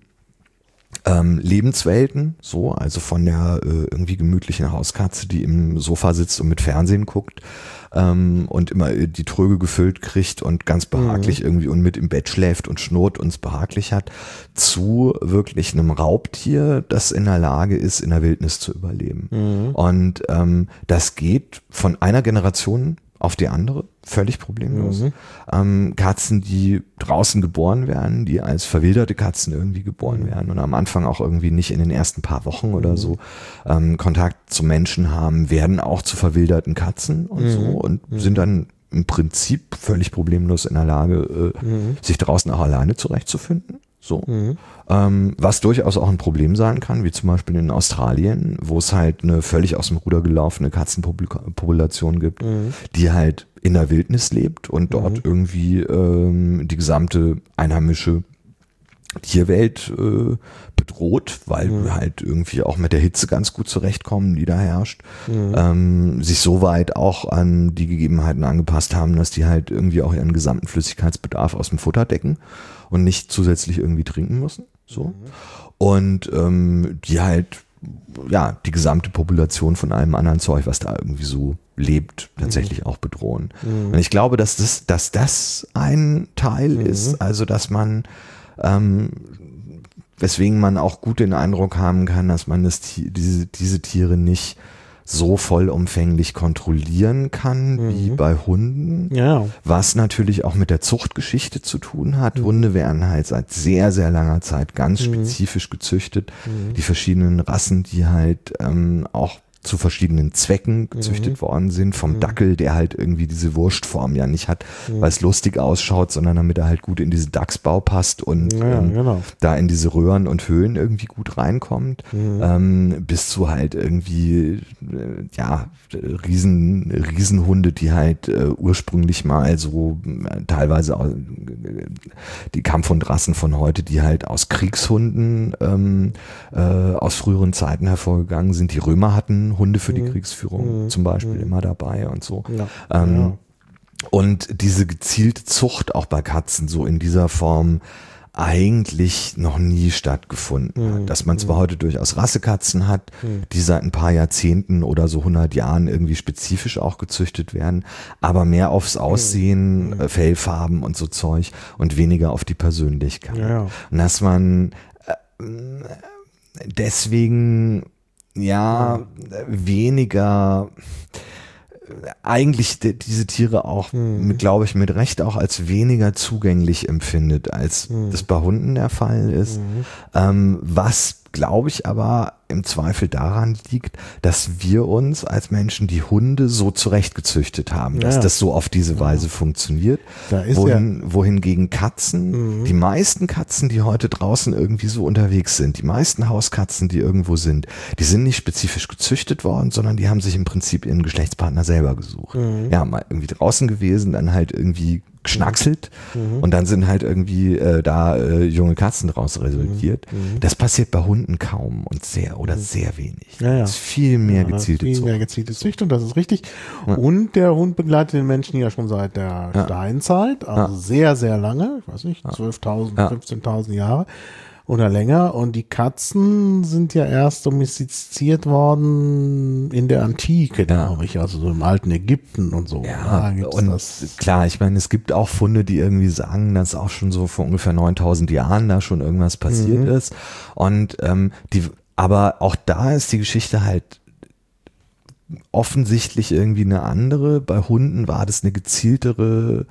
Lebenswelten, so, also von der irgendwie gemütlichen Hauskatze, die im Sofa sitzt und mit Fernsehen guckt und immer die Tröge gefüllt kriegt und ganz behaglich irgendwie und mit im Bett schläft und schnurrt und es behaglich hat, zu wirklich einem Raubtier, das in der Lage ist, in der Wildnis zu überleben. Und das geht von einer Generation auf die andere, völlig problemlos. Katzen, die draußen geboren werden, die als verwilderte Katzen irgendwie geboren werden und am Anfang auch irgendwie nicht in den ersten paar Wochen oder so Kontakt zu Menschen haben, werden auch zu verwilderten Katzen und so und sind dann im Prinzip völlig problemlos in der Lage, sich draußen auch alleine zurechtzufinden. So. Was durchaus auch ein Problem sein kann, wie zum Beispiel in Australien, wo es halt eine völlig aus dem Ruder gelaufene Katzenpopulation gibt, die halt in der Wildnis lebt und dort irgendwie die gesamte einheimische Tierwelt bedroht, weil halt irgendwie auch mit der Hitze ganz gut zurechtkommen, die da herrscht, sich soweit auch an die Gegebenheiten angepasst haben, dass die halt irgendwie auch ihren gesamten Flüssigkeitsbedarf aus dem Futter decken und nicht zusätzlich irgendwie trinken müssen, so. Und die halt, ja, die gesamte Population von allem anderen Zeug, was da irgendwie so lebt, tatsächlich auch bedrohen. Und ich glaube, dass das ein Teil ist, also dass man weswegen man auch gut den Eindruck haben kann, dass man diese Tiere nicht so vollumfänglich kontrollieren kann wie bei Hunden, was natürlich auch mit der Zuchtgeschichte zu tun hat. Hunde werden halt seit sehr, sehr langer Zeit ganz spezifisch gezüchtet. Die verschiedenen Rassen, die halt auch zu verschiedenen Zwecken gezüchtet worden sind, vom Dackel, der halt irgendwie diese Wurstform ja nicht hat, weil es lustig ausschaut, sondern damit er halt gut in diesen Dachsbau passt und da in diese Röhren und Höhlen irgendwie gut reinkommt, bis zu halt irgendwie Riesenhunde, die halt ursprünglich mal so teilweise die Kampfhundrassen von heute, die halt aus Kriegshunden aus früheren Zeiten hervorgegangen sind. Die Römer hatten Hunde für die Kriegsführung zum Beispiel immer dabei und so. Und diese gezielte Zucht auch bei Katzen so in dieser Form eigentlich noch nie stattgefunden hat. Dass man zwar heute durchaus Rassekatzen hat, die seit ein paar Jahrzehnten oder so 100 Jahren irgendwie spezifisch auch gezüchtet werden, aber mehr aufs Aussehen, Fellfarben und so Zeug und weniger auf die Persönlichkeit. Und dass man deswegen weniger eigentlich diese Tiere auch, glaube ich, mit Recht auch als weniger zugänglich empfindet, als das bei Hunden der Fall ist. Was, glaube ich, aber im Zweifel daran liegt, dass wir uns als Menschen die Hunde so zurechtgezüchtet haben, dass das so auf diese Weise funktioniert. Wohingegen Katzen, die meisten Katzen, die heute draußen irgendwie so unterwegs sind, die meisten Hauskatzen, die irgendwo sind, die sind nicht spezifisch gezüchtet worden, sondern die haben sich im Prinzip ihren Geschlechtspartner selber gesucht. Ja, mal irgendwie draußen gewesen, dann halt irgendwie geschnackselt und dann sind halt irgendwie junge Katzen draus resultiert. Das passiert bei Hunden kaum und sehr wenig. Das ist viel mehr gezielte Zucht. Mehr gezielte Züchtung, das ist richtig. Und der Hund begleitet den Menschen ja schon seit der Steinzeit, also sehr, sehr lange, ich weiß nicht, 12.000, 15.000 Jahre. oder länger. Und die Katzen sind ja erst domestiziert worden in der Antike, glaube ich, also so im alten Ägypten und so. Ja, und klar, ich meine, es gibt auch Funde, die irgendwie sagen, dass auch schon so vor ungefähr 9000 Jahren da schon irgendwas passiert ist. Und aber auch da ist die Geschichte halt offensichtlich irgendwie eine andere. Bei Hunden war das eine gezieltere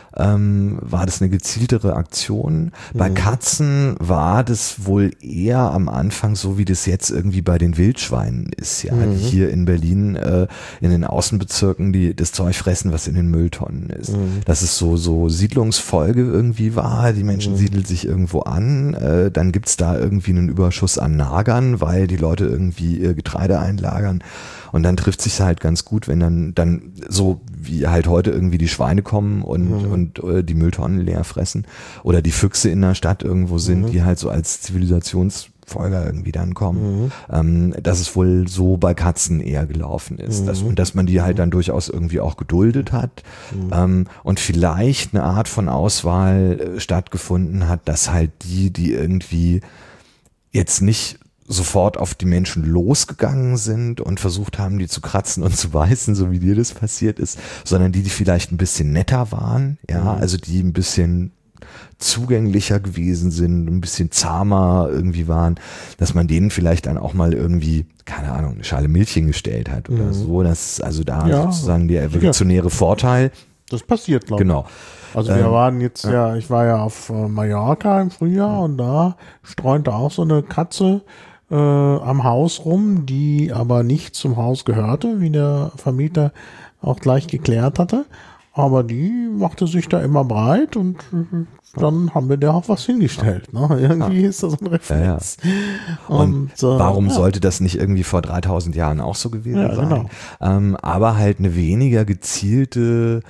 Aktion. Bei Katzen war das wohl eher am Anfang so, wie das jetzt irgendwie bei den Wildschweinen ist, ja, die hier in Berlin in den Außenbezirken, die das Zeug fressen, was in den Mülltonnen ist. Dass es so Siedlungsfolge irgendwie war, die Menschen siedeln sich irgendwo an, dann gibt's da irgendwie einen Überschuss an Nagern, weil die Leute irgendwie ihr Getreide einlagern. Und dann trifft sich halt ganz gut, wenn dann so wie halt heute irgendwie die Schweine kommen und die Mülltonnen leer fressen oder die Füchse in der Stadt irgendwo sind, die halt so als Zivilisationsfolger irgendwie dann kommen. Dass es wohl so bei Katzen eher gelaufen ist. Dass man die halt dann durchaus irgendwie auch geduldet hat und vielleicht eine Art von Auswahl stattgefunden hat, dass halt die irgendwie jetzt nicht sofort auf die Menschen losgegangen sind und versucht haben, die zu kratzen und zu beißen, so wie dir das passiert ist, sondern die vielleicht ein bisschen netter waren, ja, also die ein bisschen zugänglicher gewesen sind, ein bisschen zahmer irgendwie waren, dass man denen vielleicht dann auch mal irgendwie, keine Ahnung, eine Schale Milch hingestellt hat oder so, dass also da sozusagen der evolutionäre Vorteil. Das passiert, glaube ich. Genau. Also wir waren jetzt ich war ja auf Mallorca im Frühjahr und da streunte auch so eine Katze am Haus rum, die aber nicht zum Haus gehörte, wie der Vermieter auch gleich geklärt hatte. Aber die machte sich da immer breit und dann haben wir da auch was hingestellt. Ne? Irgendwie ist das ein Reflex. Ja. Und warum sollte das nicht irgendwie vor 3000 Jahren auch so gewesen sein? Genau. Aber halt eine weniger gezielte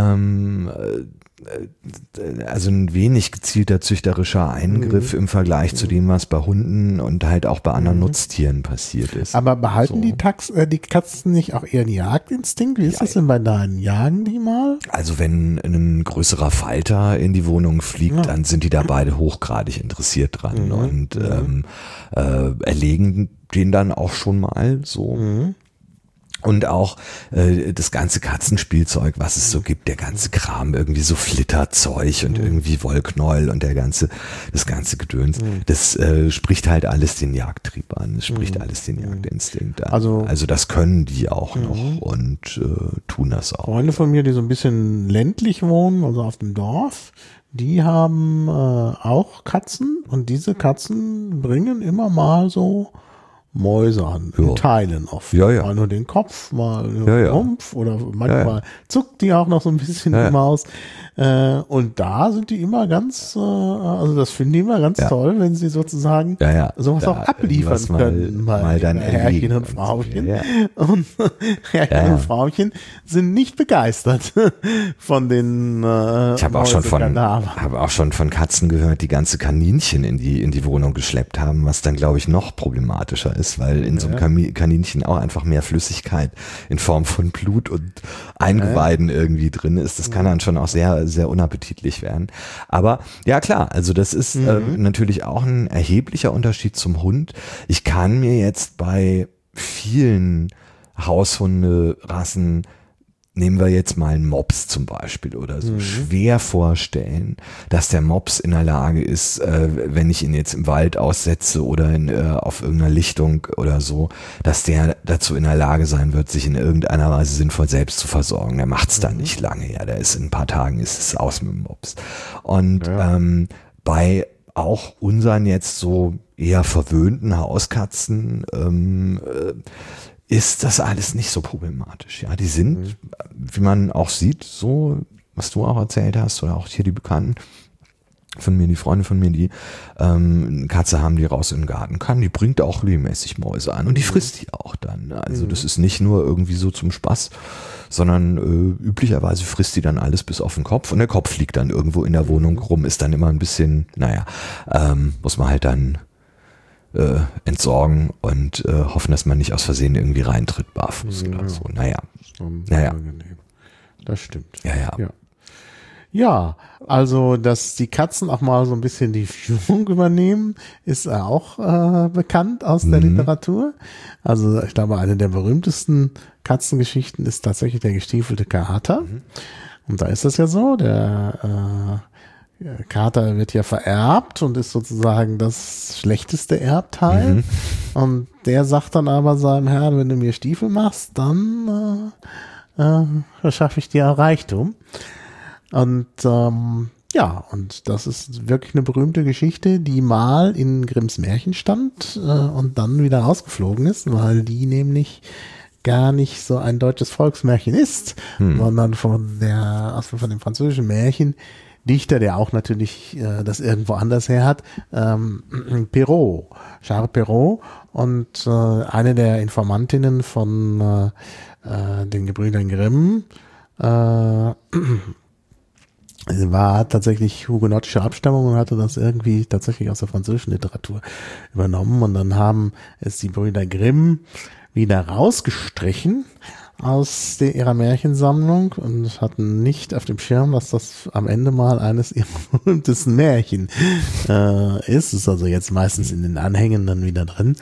also ein wenig gezielter züchterischer Eingriff im Vergleich zu dem, was bei Hunden und halt auch bei anderen Nutztieren passiert ist. Aber behalten die Katzen nicht auch eher einen Jagdinstinkt? Wie ist das denn bei deinen? Jagen die mal? Also wenn ein größerer Falter in die Wohnung fliegt, dann sind die da beide hochgradig interessiert dran und erlegen den dann auch schon mal so. Und auch das ganze Katzenspielzeug, was es so gibt, der ganze Kram, irgendwie so Flitterzeug und irgendwie Wollknäuel und das ganze Gedöns, das spricht halt alles den Jagdtrieb an, das spricht alles den Jagdinstinkt an. Also das können die auch noch und tun das auch. Freunde von mir, die so ein bisschen ländlich wohnen, also auf dem Dorf, die haben auch Katzen und diese Katzen bringen immer mal so Mäuse an, in Teilen oft. Mal nur den Kopf, mal nur den Rumpf oder manchmal zuckt die auch noch so ein bisschen die Maus. Und da sind die immer ganz, also das finden die immer ganz toll, wenn sie sozusagen sowas auch abliefern können. Mal dann Herrchen und Frauchen. Und Herrchen und Frauchen sind nicht begeistert von den Ich habe auch schon von Katzen gehört, die ganze Kaninchen in die Wohnung geschleppt haben, was dann, glaube ich, noch problematischer ist, weil in so einem Kaninchen auch einfach mehr Flüssigkeit in Form von Blut und Eingeweiden irgendwie drin ist. Das kann dann schon auch sehr, sehr unappetitlich werden. Aber ja klar, also das ist natürlich auch ein erheblicher Unterschied zum Hund. Ich kann mir jetzt bei vielen Haushunderassen, nehmen wir jetzt mal einen Mops zum Beispiel oder so, schwer vorstellen, dass der Mops in der Lage ist, wenn ich ihn jetzt im Wald aussetze oder auf irgendeiner Lichtung oder so, dass der dazu in der Lage sein wird, sich in irgendeiner Weise sinnvoll selbst zu versorgen. Der macht's dann nicht lange, der ist in ein paar Tagen ist es aus mit dem Mops. Und bei auch unseren jetzt so eher verwöhnten Hauskatzen ist das alles nicht so problematisch. Ja, die sind, wie man auch sieht, so, was du auch erzählt hast, oder auch hier die Bekannten von mir, die Freunde von mir, die eine Katze haben, die raus in den Garten kann, die bringt auch regelmäßig Mäuse an und die frisst die auch dann. Also das ist nicht nur irgendwie so zum Spaß, sondern üblicherweise frisst die dann alles bis auf den Kopf und der Kopf liegt dann irgendwo in der Wohnung rum, ist dann immer ein bisschen, muss man halt dann entsorgen und hoffen, dass man nicht aus Versehen irgendwie reintritt barfuß oder so. Naja. Das stimmt. Ja. Ja, also, dass die Katzen auch mal so ein bisschen die Führung übernehmen, ist auch bekannt aus der Literatur. Also, ich glaube, eine der berühmtesten Katzengeschichten ist tatsächlich der gestiefelte Kater. Und da ist es ja so, der Kater wird ja vererbt und ist sozusagen das schlechteste Erbteil. Und der sagt dann aber seinem Herrn, wenn du mir Stiefel machst, dann verschaffe ich dir Reichtum. Und ja, und das ist wirklich eine berühmte Geschichte, die mal in Grimms Märchen stand und dann wieder rausgeflogen ist, weil die nämlich gar nicht so ein deutsches Volksmärchen ist, sondern von dem französischen Märchendichter, der auch natürlich das irgendwo anders her hat, Perrault, Charles Perrault, und eine der Informantinnen von den Gebrüdern Grimm war tatsächlich hugenottische Abstammung und hatte das irgendwie tatsächlich aus der französischen Literatur übernommen, und dann haben es die Brüder Grimm wieder rausgestrichen aus ihrer Märchensammlung und hatten nicht auf dem Schirm, dass das am Ende mal eines ihrer berühmtesten Märchen ist also jetzt meistens in den Anhängen dann wieder drin.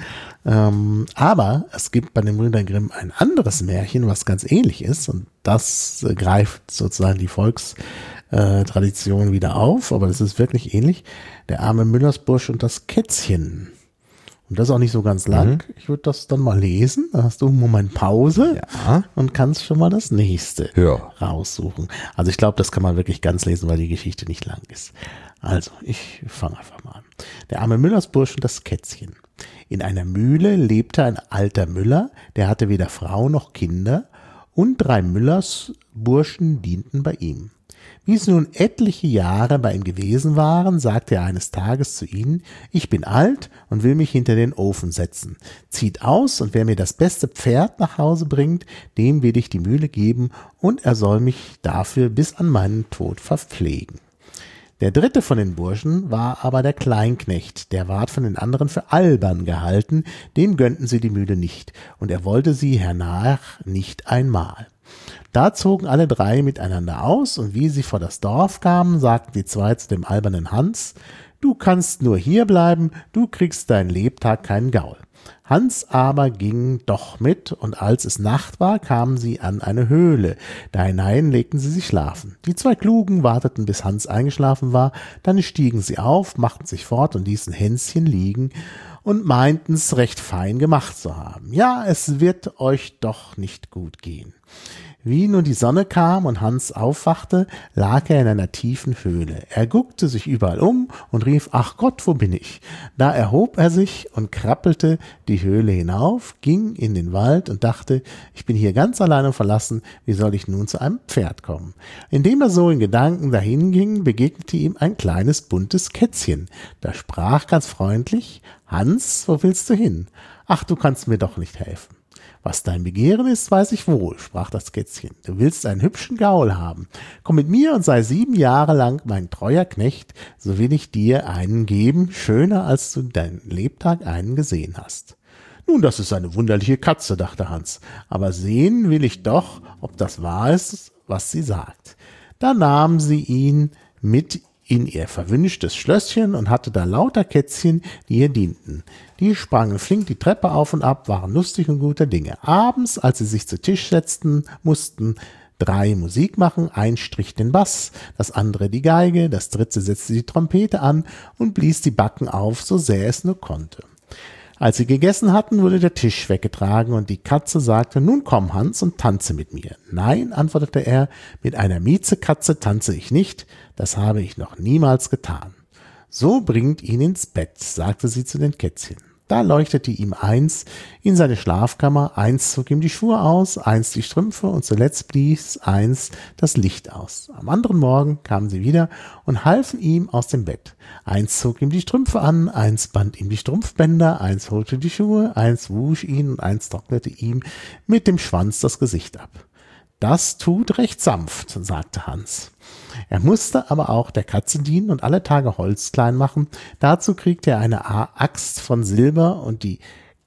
Aber es gibt bei den Brüdern Grimm ein anderes Märchen, was ganz ähnlich ist, und das greift sozusagen die Volkstradition wieder auf, aber das ist wirklich ähnlich. Der arme Müllersbursch und das Kätzchen. Und das ist auch nicht so ganz lang. Ich würde das dann mal lesen. Da hast du einen Moment Pause und kannst schon mal das nächste raussuchen. Also ich glaube, das kann man wirklich ganz lesen, weil die Geschichte nicht lang ist. Also, ich fange einfach mal an. Der arme Müllersbursch und das Kätzchen. In einer Mühle lebte ein alter Müller, der hatte weder Frau noch Kinder, und 3 Müllersburschen dienten bei ihm. Wie es nun etliche Jahre bei ihm gewesen waren, sagte er eines Tages zu ihnen: Ich bin alt und will mich hinter den Ofen setzen. Zieht aus, und wer mir das beste Pferd nach Hause bringt, dem will ich die Mühle geben, und er soll mich dafür bis an meinen Tod verpflegen. Der dritte von den Burschen war aber der Kleinknecht, der ward von den anderen für albern gehalten, dem gönnten sie die Mühle nicht, und er wollte sie hernach nicht einmal. Da zogen alle 3 miteinander aus, und wie sie vor das Dorf kamen, sagten die 2 zu dem albernen Hans: Du kannst nur hier bleiben, du kriegst dein Lebtag keinen Gaul. Hans aber ging doch mit, und als es Nacht war, kamen sie an eine Höhle. Da hinein legten sie sich schlafen. Die 2 Klugen warteten, bis Hans eingeschlafen war, dann stiegen sie auf, machten sich fort und ließen Hänschen liegen und meinten's recht fein gemacht zu haben. Ja, es wird euch doch nicht gut gehen. Wie nun die Sonne kam und Hans aufwachte, lag er in einer tiefen Höhle. Er guckte sich überall um und rief: Ach Gott, wo bin ich? Da erhob er sich und krabbelte die Höhle hinauf, ging in den Wald und dachte: Ich bin hier ganz allein und verlassen, wie soll ich nun zu einem Pferd kommen? Indem er so in Gedanken dahin ging, begegnete ihm ein kleines buntes Kätzchen. Da sprach ganz freundlich: Hans, wo willst du hin? Ach, du kannst mir doch nicht helfen. Was dein Begehren ist, weiß ich wohl, sprach das Kätzchen. Du willst einen hübschen Gaul haben. Komm mit mir und sei 7 Jahre lang mein treuer Knecht, so will ich dir einen geben, schöner als du deinen Lebtag einen gesehen hast. Nun, das ist eine wunderliche Katze, dachte Hans, aber sehen will ich doch, ob das wahr ist, was sie sagt. Da nahm sie ihn mit in ihr verwünschtes Schlösschen und hatte da lauter Kätzchen, die ihr dienten. Die sprangen flink die Treppe auf und ab, waren lustig und guter Dinge. Abends, als sie sich zu Tisch setzten, mussten 3 Musik machen, ein strich den Bass, das andere die Geige, das dritte setzte die Trompete an und blies die Backen auf, so sehr es nur konnte. Als sie gegessen hatten, wurde der Tisch weggetragen und die Katze sagte: Nun komm, Hans, und tanze mit mir. Nein, antwortete er, mit einer Miezekatze tanze ich nicht, das habe ich noch niemals getan. So bringt ihn ins Bett, sagte sie zu den Kätzchen. Da leuchtete ihm eins in seine Schlafkammer, eins zog ihm die Schuhe aus, eins die Strümpfe und zuletzt blies eins das Licht aus. Am anderen Morgen kamen sie wieder und halfen ihm aus dem Bett. Eins zog ihm die Strümpfe an, eins band ihm die Strumpfbänder, eins holte die Schuhe, eins wusch ihn und eins trocknete ihm mit dem Schwanz das Gesicht ab. Das tut recht sanft, sagte Hans. Er musste aber auch der Katze dienen und alle Tage Holz klein machen. Dazu kriegte er eine Axt von Silber und die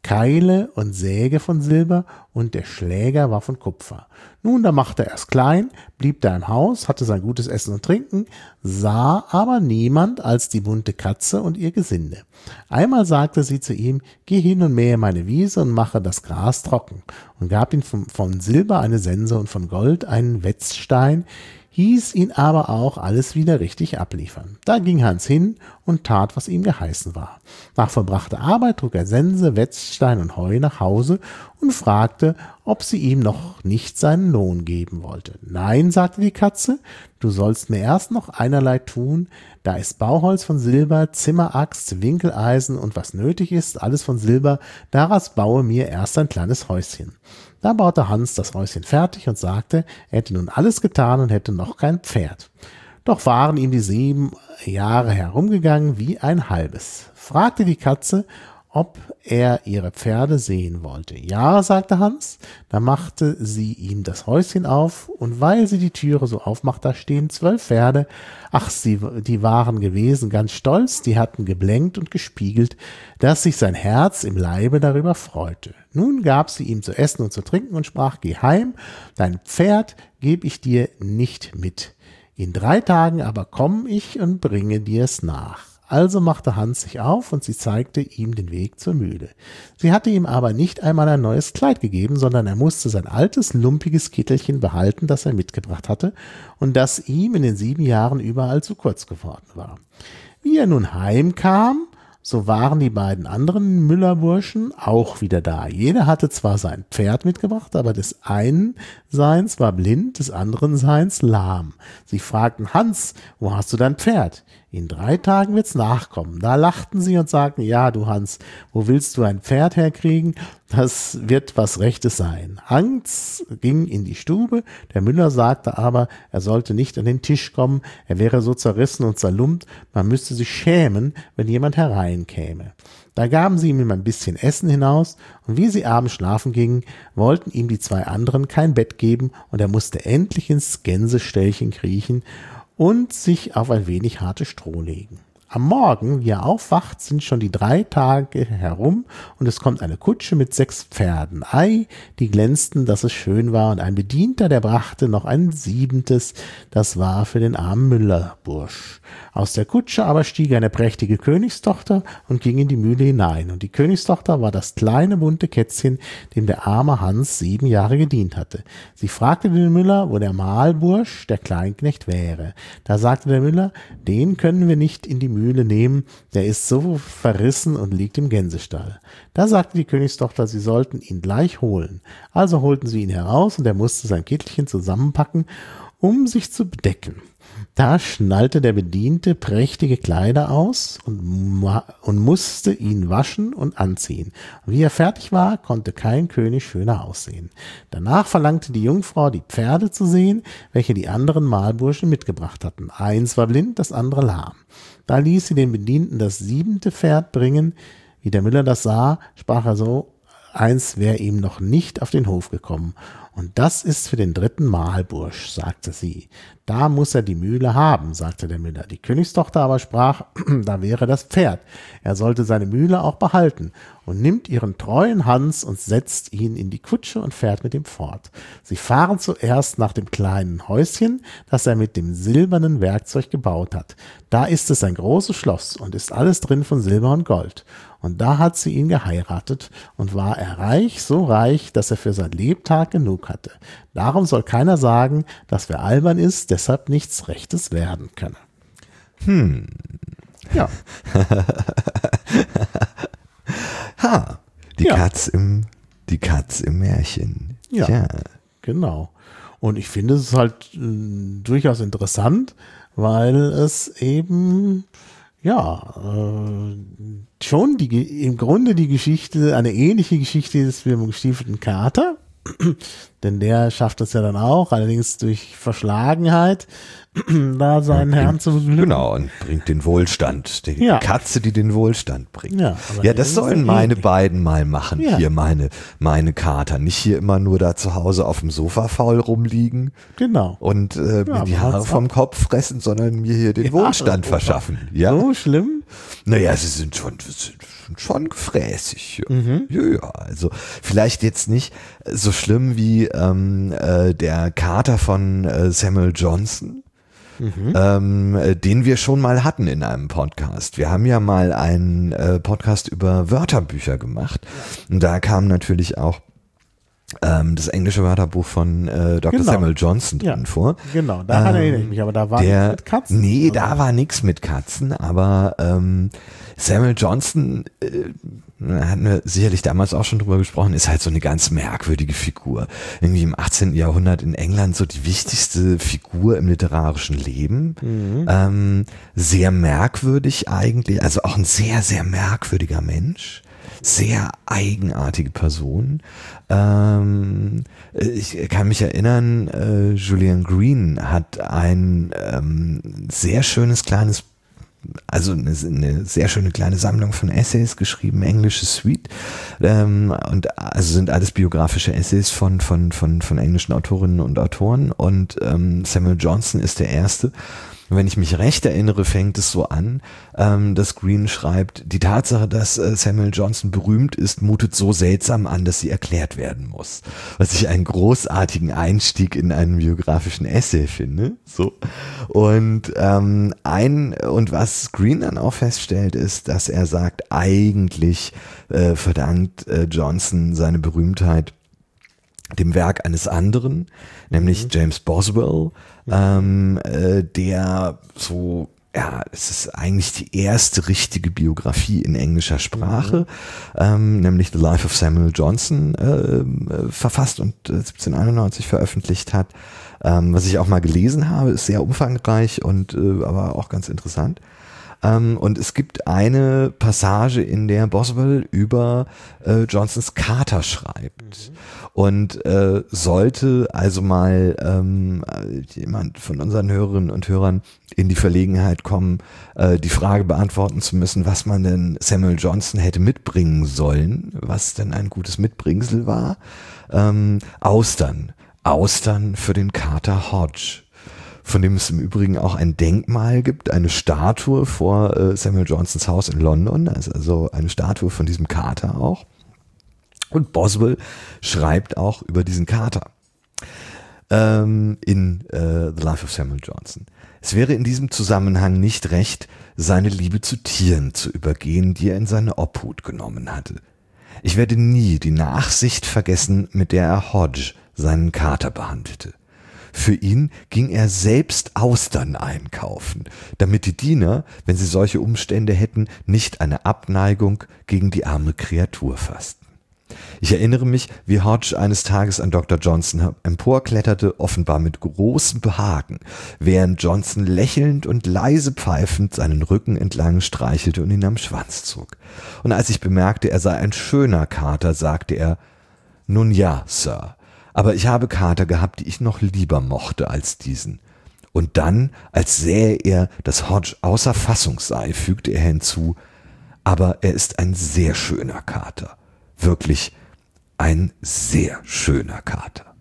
Keile und Säge von Silber und der Schläger war von Kupfer. Nun, da machte er es klein, blieb da im Haus, hatte sein gutes Essen und Trinken, sah aber niemand als die bunte Katze und ihr Gesinde. Einmal sagte sie zu ihm, geh hin und mähe meine Wiese und mache das Gras trocken, und gab ihm von Silber eine Sense und von Gold einen Wetzstein, hieß ihn aber auch alles wieder richtig abliefern. Da ging Hans hin und tat, was ihm geheißen war. Nach vollbrachter Arbeit trug er Sense, Wetzstein und Heu nach Hause und fragte, ob sie ihm noch nicht seinen Lohn geben wollte. Nein, sagte die Katze, du sollst mir erst noch einerlei tun, da ist Bauholz von Silber, Zimmeraxt, Winkeleisen und was nötig ist, alles von Silber, daraus baue mir erst ein kleines Häuschen. Da baute Hans das Häuschen fertig und sagte, er hätte nun alles getan und hätte noch kein Pferd. Doch waren ihm die 7 Jahre herumgegangen wie ein halbes. Fragte die Katze, ob er ihre Pferde sehen wollte. Ja, sagte Hans, da machte sie ihm das Häuschen auf, und weil sie die Türe so aufmacht, da stehen 12 Pferde. Ach, die waren gewesen ganz stolz, die hatten geblenkt und gespiegelt, dass sich sein Herz im Leibe darüber freute. Nun gab sie ihm zu essen und zu trinken und sprach, geh heim, dein Pferd geb ich dir nicht mit. In 3 Tagen aber komm ich und bringe dir's nach. Also machte Hans sich auf und sie zeigte ihm den Weg zur Mühle. Sie hatte ihm aber nicht einmal ein neues Kleid gegeben, sondern er musste sein altes, lumpiges Kittelchen behalten, das er mitgebracht hatte und das ihm in den 7 Jahren überall zu kurz geworden war. Wie er nun heimkam, so waren die beiden anderen Müllerburschen auch wieder da. Jeder hatte zwar sein Pferd mitgebracht, aber des einen Seins war blind, des anderen Seins lahm. Sie fragten, Hans, wo hast du dein Pferd? In 3 Tagen wird's nachkommen. Da lachten sie und sagten, ja, du Hans, wo willst du ein Pferd herkriegen? Das wird was Rechtes sein. Hans ging in die Stube, der Müller sagte aber, er sollte nicht an den Tisch kommen, er wäre so zerrissen und zerlumpt, man müsste sich schämen, wenn jemand hereinkäme. Da gaben sie ihm ein bisschen Essen hinaus, und wie sie abends schlafen gingen, wollten ihm die 2 anderen kein Bett geben, und er musste endlich ins Gänseställchen kriechen und sich auf ein wenig harte Stroh legen. Am Morgen, wie er aufwacht, sind schon die 3 Tage herum und es kommt eine Kutsche mit 6 Pferden. Ei, die glänzten, dass es schön war, und ein Bedienter, der brachte noch ein 7., das war für den armen Müllerbursch. Aus der Kutsche aber stieg eine prächtige Königstochter und ging in die Mühle hinein, und die Königstochter war das kleine bunte Kätzchen, dem der arme Hans 7 Jahre gedient hatte. Sie fragte den Müller, wo der Mahlbursch, der Kleinknecht, wäre. Da sagte der Müller, den können wir nicht in die Mühle nehmen, der ist so verrissen und liegt im Gänsestall. Da sagte die Königstochter, sie sollten ihn gleich holen. Also holten sie ihn heraus, und er musste sein Kittelchen zusammenpacken, um sich zu bedecken. Da schnallte der Bediente prächtige Kleider aus und musste ihn waschen und anziehen. Und wie er fertig war, konnte kein König schöner aussehen. Danach verlangte die Jungfrau, die Pferde zu sehen, welche die anderen Mahlburschen mitgebracht hatten. Eins war blind, das andere lahm. Da ließ sie den Bedienten das 7. Pferd bringen. Wie der Müller das sah, sprach er so, eins wäre ihm noch nicht auf den Hof gekommen. Und das ist für den 3. Mahlbursch, sagte sie. Da muss er die Mühle haben, sagte der Müller. Die Königstochter aber sprach, da wäre das Pferd. Er sollte seine Mühle auch behalten, und nimmt ihren treuen Hans und setzt ihn in die Kutsche und fährt mit ihm fort. Sie fahren zuerst nach dem kleinen Häuschen, das er mit dem silbernen Werkzeug gebaut hat. Da ist es ein großes Schloss und ist alles drin von Silber und Gold. Und da hat sie ihn geheiratet und war er reich, so reich, dass er für sein Lebtag genug hatte. Darum soll keiner sagen, dass wer albern ist, deshalb nichts Rechtes werden könne. Ja. Ha, die Katz im Märchen. Ja, Tja. Genau. Und ich finde es halt durchaus interessant, weil es eben schon im Grunde die Geschichte, eine ähnliche Geschichte ist wie im gestiefelten Kater, denn der schafft es ja dann auch, allerdings durch Verschlagenheit, da seinen Herrn zu beglücken. Genau, und bringt den Wohlstand. Die Katze, die den Wohlstand bringt. Ja, das sollen meine beiden mal machen, hier meine Kater. Nicht hier immer nur da zu Hause auf dem Sofa faul rumliegen. Genau. Und mir die Haare vom Kopf fressen, sondern mir hier den Wohlstand verschaffen. Ja? So schlimm Naja, sie sind schon gefräßig. Ja, also vielleicht jetzt nicht so schlimm wie der Kater von Samuel Johnson, den wir schon mal hatten in einem Podcast. Wir haben ja mal einen Podcast über Wörterbücher gemacht und da kam natürlich auch das englische Wörterbuch von Dr. Samuel Johnson drin vor. Genau, daran erinnere ich mich, aber da war nichts mit Katzen. Nee, da war nichts mit Katzen, aber Samuel Johnson, hatten wir sicherlich damals auch schon drüber gesprochen, ist halt so eine ganz merkwürdige Figur. Irgendwie im 18. Jahrhundert in England so die wichtigste Figur im literarischen Leben. Sehr merkwürdig eigentlich, also auch ein sehr, sehr merkwürdiger Mensch. Sehr eigenartige Person. Ich kann mich erinnern, Julian Green hat ein sehr schönes kleines, also eine sehr schöne kleine Sammlung von Essays geschrieben, englische Suite. Und also sind alles biografische Essays von englischen Autorinnen und Autoren. Und Samuel Johnson ist der erste. Wenn ich mich recht erinnere, fängt es so an, dass Green schreibt, die Tatsache, dass Samuel Johnson berühmt ist, mutet so seltsam an, dass sie erklärt werden muss. Was ich einen großartigen Einstieg in einen biografischen Essay finde. So. Und was Green dann auch feststellt, ist, dass er sagt, eigentlich verdankt Johnson seine Berühmtheit dem Werk eines anderen, nämlich James Boswell, der so, ja, es ist eigentlich die erste richtige Biografie in englischer Sprache, nämlich The Life of Samuel Johnson verfasst und 1791 veröffentlicht hat. Was ich auch mal gelesen habe, ist sehr umfangreich und aber auch ganz interessant. Und es gibt eine Passage, in der Boswell über Johnsons Kater schreibt. Und sollte also mal jemand von unseren Hörerinnen und Hörern in die Verlegenheit kommen, die Frage beantworten zu müssen, was man denn Samuel Johnson hätte mitbringen sollen, was denn ein gutes Mitbringsel war, Austern für den Kater Hodge, von dem es im Übrigen auch ein Denkmal gibt, eine Statue vor Samuel Johnsons Haus in London, also eine Statue von diesem Kater auch. Und Boswell schreibt auch über diesen Kater in The Life of Samuel Johnson. Es wäre in diesem Zusammenhang nicht recht, seine Liebe zu Tieren zu übergehen, die er in seine Obhut genommen hatte. Ich werde nie die Nachsicht vergessen, mit der er Hodge, seinen Kater, behandelte. Für ihn ging er selbst Austern einkaufen, damit die Diener, wenn sie solche Umstände hätten, nicht eine Abneigung gegen die arme Kreatur fassten. Ich erinnere mich, wie Hodge eines Tages an Dr. Johnson emporkletterte, offenbar mit großem Behagen, während Johnson lächelnd und leise pfeifend seinen Rücken entlang streichelte und ihn am Schwanz zog. Und als ich bemerkte, er sei ein schöner Kater, sagte er, »Nun ja, Sir, aber ich habe Kater gehabt, die ich noch lieber mochte als diesen.« Und dann, als sähe er, dass Hodge außer Fassung sei, fügte er hinzu, »Aber er ist ein sehr schöner Kater. Wirklich ein sehr schöner Kater.«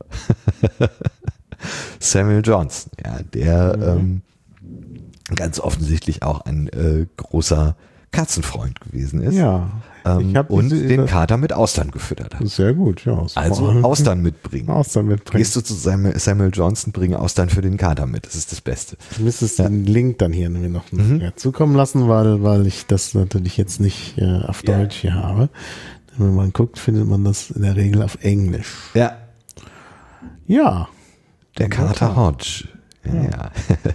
Samuel Johnson, ja, der ganz offensichtlich auch ein großer Katzenfreund gewesen ist. Ja. Und den Kater mit Austern gefüttert hat. Sehr gut, ja. Also Austern mitbringen. Gehst du zu Samuel Johnson, bringe Austern für den Kater mit. Das ist das Beste. Du müsstest den Link dann hier mir noch zukommen lassen, weil ich das natürlich jetzt nicht auf Deutsch hier habe. Wenn man guckt, findet man das in der Regel auf Englisch. Ja. Ja. Der Kater Hodge. Ja.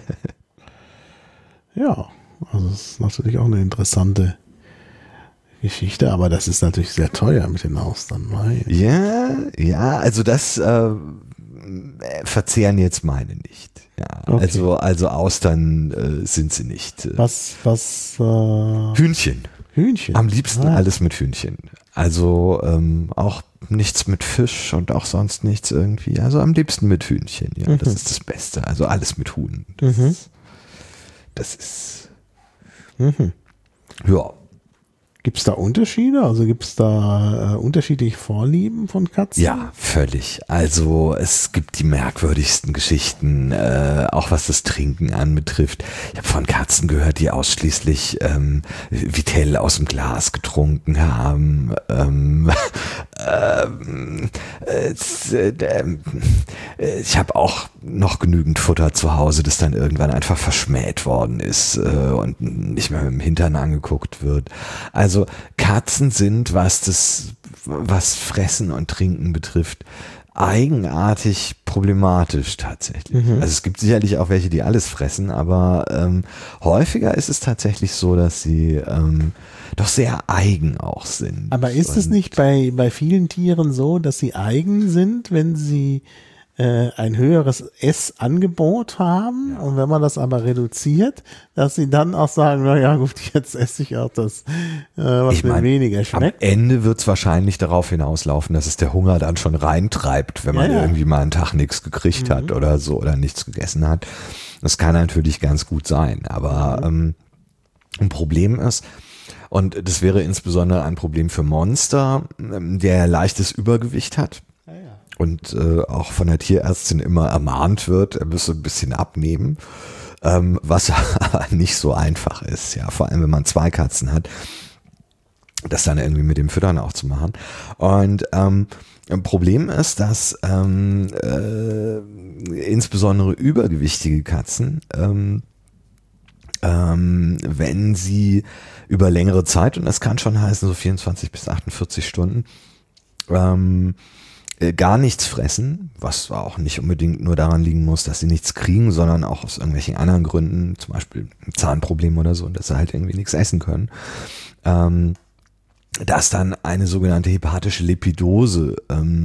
Ja, also das ist natürlich auch eine interessante Geschichte, aber das ist natürlich sehr teuer mit den Austern. Ja, also das verzehren jetzt meine nicht. Ja, okay. Also Austern sind sie nicht. Was? Hühnchen. Hühnchen. Am liebsten alles mit Hühnchen. Also auch nichts mit Fisch und auch sonst nichts irgendwie. Also am liebsten mit Hühnchen. Ja, das ist das Beste. Also alles mit Huhn. Das ist. Ja. Gibt's da Unterschiede? Also gibt's da unterschiedliche Vorlieben von Katzen? Ja, völlig. Also es gibt die merkwürdigsten Geschichten, auch was das Trinken anbetrifft. Ich habe von Katzen gehört, die ausschließlich Vitell aus dem Glas getrunken haben. Ich habe auch noch genügend Futter zu Hause, das dann irgendwann einfach verschmäht worden ist und nicht mehr mit dem Hintern angeguckt wird. Also Katzen sind, was Fressen und Trinken betrifft, eigenartig problematisch tatsächlich. Also es gibt sicherlich auch welche, die alles fressen, aber häufiger ist es tatsächlich so, dass sie doch sehr eigen auch sind. Aber ist es nicht bei vielen Tieren so, dass sie eigen sind, wenn sie ein höheres Essangebot haben, und wenn man das aber reduziert, dass sie dann auch sagen, na ja gut, jetzt esse ich auch das, was mir weniger schmeckt. Am Ende wird es wahrscheinlich darauf hinauslaufen, dass es der Hunger dann schon reintreibt, wenn man irgendwie mal einen Tag nichts gekriegt hat oder so oder nichts gegessen hat. Das kann natürlich ganz gut sein, aber ein Problem ist, und das wäre insbesondere ein Problem für Monster, der leichtes Übergewicht hat. Und auch von der Tierärztin immer ermahnt wird, er müsse ein bisschen abnehmen, was aber nicht so einfach ist, ja, vor allem wenn man 2 Katzen hat, das dann irgendwie mit dem Füttern auch zu machen. Und ein Problem ist, dass insbesondere übergewichtige Katzen, wenn sie über längere Zeit, und das kann schon heißen so 24 bis 48 Stunden, gar nichts fressen, was auch nicht unbedingt nur daran liegen muss, dass sie nichts kriegen, sondern auch aus irgendwelchen anderen Gründen, zum Beispiel ein Zahnproblem oder so, dass sie halt irgendwie nichts essen können, dass dann eine sogenannte hepatische Lipidose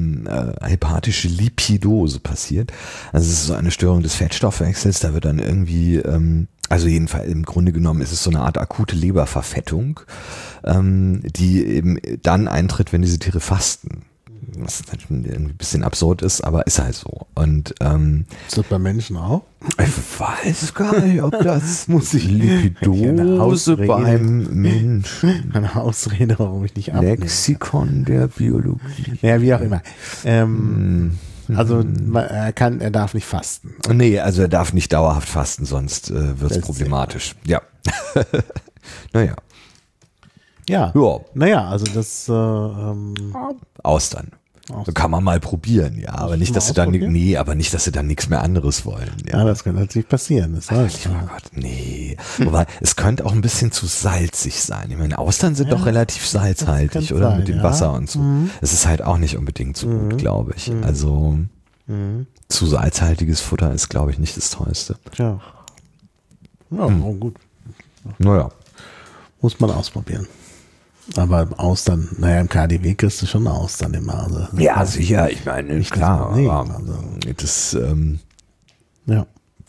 passiert. Also es ist so eine Störung des Fettstoffwechsels, da wird dann irgendwie, also jedenfalls im Grunde genommen ist es so eine Art akute Leberverfettung, die eben dann eintritt, wenn diese Tiere fasten. Was natürlich ein bisschen absurd ist, aber ist halt so. Und ist das bei Menschen auch? Ich weiß gar nicht, ob das muss ich Lipidose beim Menschen. Eine Ausrede, warum ich nicht abnehme. Lexikon der Biologie. Ja, wie auch immer. Also er darf nicht fasten. Nee, also er darf nicht dauerhaft fasten, sonst wird es problematisch. Ja. Naja. Ja. Naja, also das Austern. So kann man mal probieren, ja, aber nicht, dass sie dann nichts mehr anderes wollen. Ja, das kann natürlich passieren. Das heißt, oh Gott, nee. Wobei, es könnte auch ein bisschen zu salzig sein. Ich meine, Austern sind doch relativ salzhaltig, oder? Mit dem Wasser und so. Es ist halt auch nicht unbedingt so gut, glaube ich. Also zu salzhaltiges Futter ist, glaube ich, nicht das Tollste. Ja. Ja, gut. Naja. Muss man ausprobieren. Aber Austern, im KaDeWe kriegst du schon Austern immer. Also, ja, sicher, ich meine, nicht klar. Das, ja.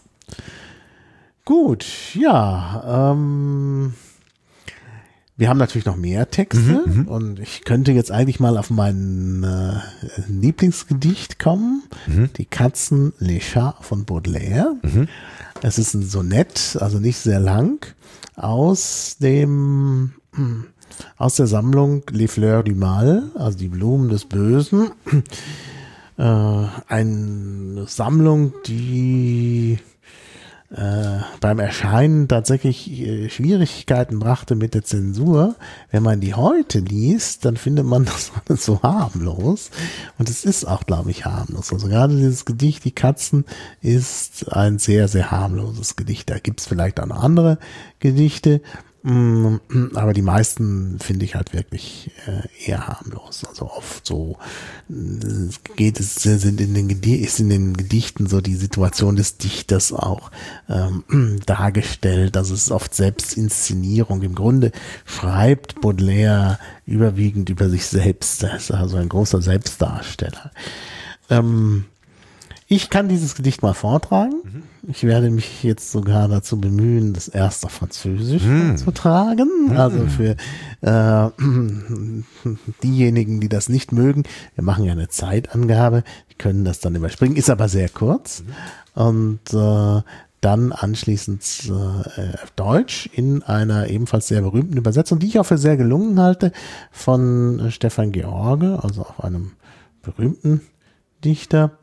Gut, ja. Wir haben natürlich noch mehr Texte und ich könnte jetzt eigentlich mal auf mein Lieblingsgedicht kommen. Die Katzen Les Chats von Baudelaire. Es ist ein Sonett, also nicht sehr lang, aus der Sammlung Les Fleurs du Mal, also die Blumen des Bösen. Eine Sammlung, die beim Erscheinen tatsächlich Schwierigkeiten brachte mit der Zensur. Wenn man die heute liest, dann findet man das alles so harmlos. Und es ist auch, glaube ich, harmlos. Also gerade dieses Gedicht, die Katzen, ist ein sehr, sehr harmloses Gedicht. Da gibt es vielleicht auch noch andere Gedichte. Aber die meisten finde ich halt wirklich eher harmlos. Also oft so ist in den Gedichten so die Situation des Dichters auch dargestellt. Also es ist oft Selbstinszenierung. Im Grunde schreibt Baudelaire überwiegend über sich selbst. Er ist also ein großer Selbstdarsteller. Ich kann dieses Gedicht mal vortragen. Ich werde mich jetzt sogar dazu bemühen, das erst auf Französisch vorzutragen. Also für diejenigen, die das nicht mögen. Wir machen ja eine Zeitangabe. Die können das dann überspringen. Ist aber sehr kurz. Und dann anschließend Deutsch in einer ebenfalls sehr berühmten Übersetzung, die ich auch für sehr gelungen halte, von Stefan George, also auch einem berühmten Dichter.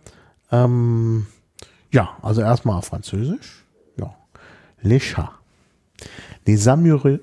Ja, also erstmal auf Französisch. Ja. Les Chats. Les amoureux,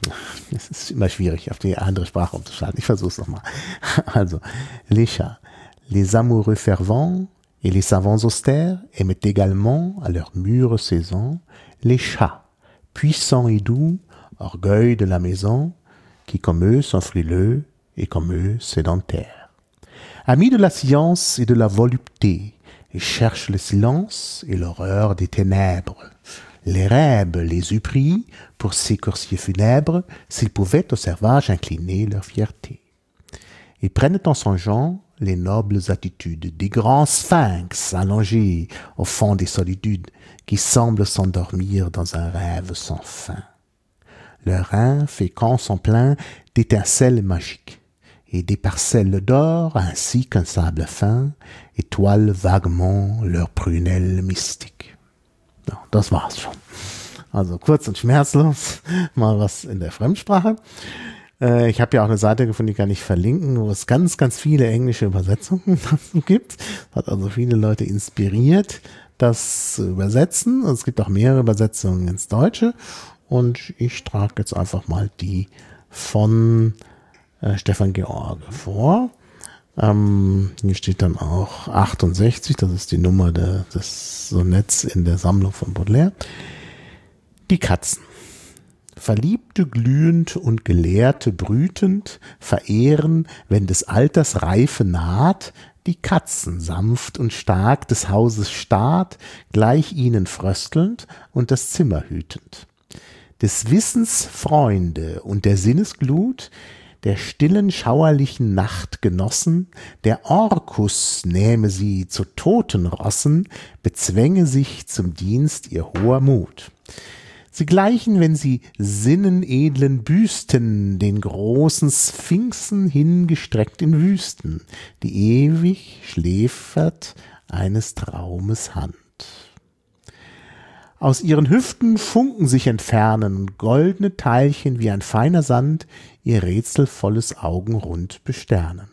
es ist immer schwierig, auf die andere Sprache umzuschalten. Ich versuche es nochmal. Also, les chats, les amoureux fervents et les savants austères aiment également à leur mûre saison les chats, puissants et doux, orgueil de la maison, qui comme eux sont frileux et comme eux sédentaires. Amis de la science et de la volupté, et cherchent le silence et l'horreur des ténèbres. Les rêves les eût pris pour ces coursiers funèbres s'ils pouvaient au servage incliner leur fierté. Ils prennent en songeant les nobles attitudes des grands sphinx allongés au fond des solitudes qui semblent s'endormir dans un rêve sans fin. Leurs reins féconds sont pleins d'étincelles magiques et des parcelles d'or ainsi qu'un sable fin étoilent vaguement leurs prunelles mystiques. Ja, das war's schon. Also kurz und schmerzlos, mal was in der Fremdsprache. Ich habe ja auch eine Seite gefunden, die kann ich verlinken, wo es ganz, ganz viele englische Übersetzungen dazu gibt. Hat also viele Leute inspiriert, das zu übersetzen. Und es gibt auch mehrere Übersetzungen ins Deutsche. Und ich trage jetzt einfach mal die von Stefan George vor. Hier steht dann auch 68, das ist die Nummer des Sonetts in der Sammlung von Baudelaire. Die Katzen. Verliebte glühend und Gelehrte brütend verehren, wenn des Alters Reife naht, die Katzen sanft und stark des Hauses Staat, gleich ihnen fröstelnd und das Zimmer hütend. Des Wissens Freunde und der Sinnesglut, der stillen, schauerlichen Nacht genossen, der Orkus nähme sie zu Totenrossen, bezwänge sich zum Dienst ihr hoher Mut. Sie gleichen, wenn sie sinnenedlen Büsten, den großen Sphinxen hingestreckt in Wüsten, die ewig schläfert eines Traumes Hand. Aus ihren Hüften Funken sich entfernen und goldene Teilchen wie ein feiner Sand ihr rätselvolles Augenrund besternen.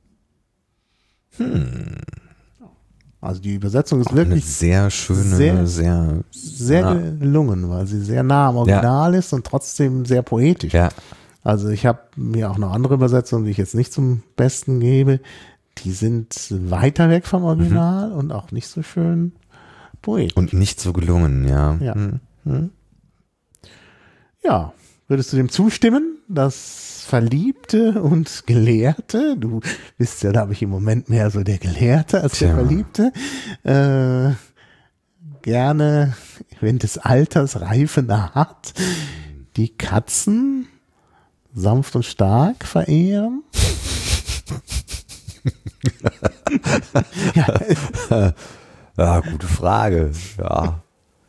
Also die Übersetzung ist wirklich eine sehr schöne, sehr gelungen, weil sie sehr nah am Original ist und trotzdem sehr poetisch. Ja. Also ich habe mir auch noch andere Übersetzungen, die ich jetzt nicht zum Besten gebe, die sind weiter weg vom Original und auch nicht so schön poetisch. Und nicht so gelungen, ja. Ja. Ja, würdest du dem zustimmen, dass Verliebte und Gelehrte, du bist ja, glaube ich, im Moment mehr so der Gelehrte als der Verliebte, gerne, wenn des Alters Reife naht, die Katzen sanft und stark verehren? Ja, gute Frage, ja.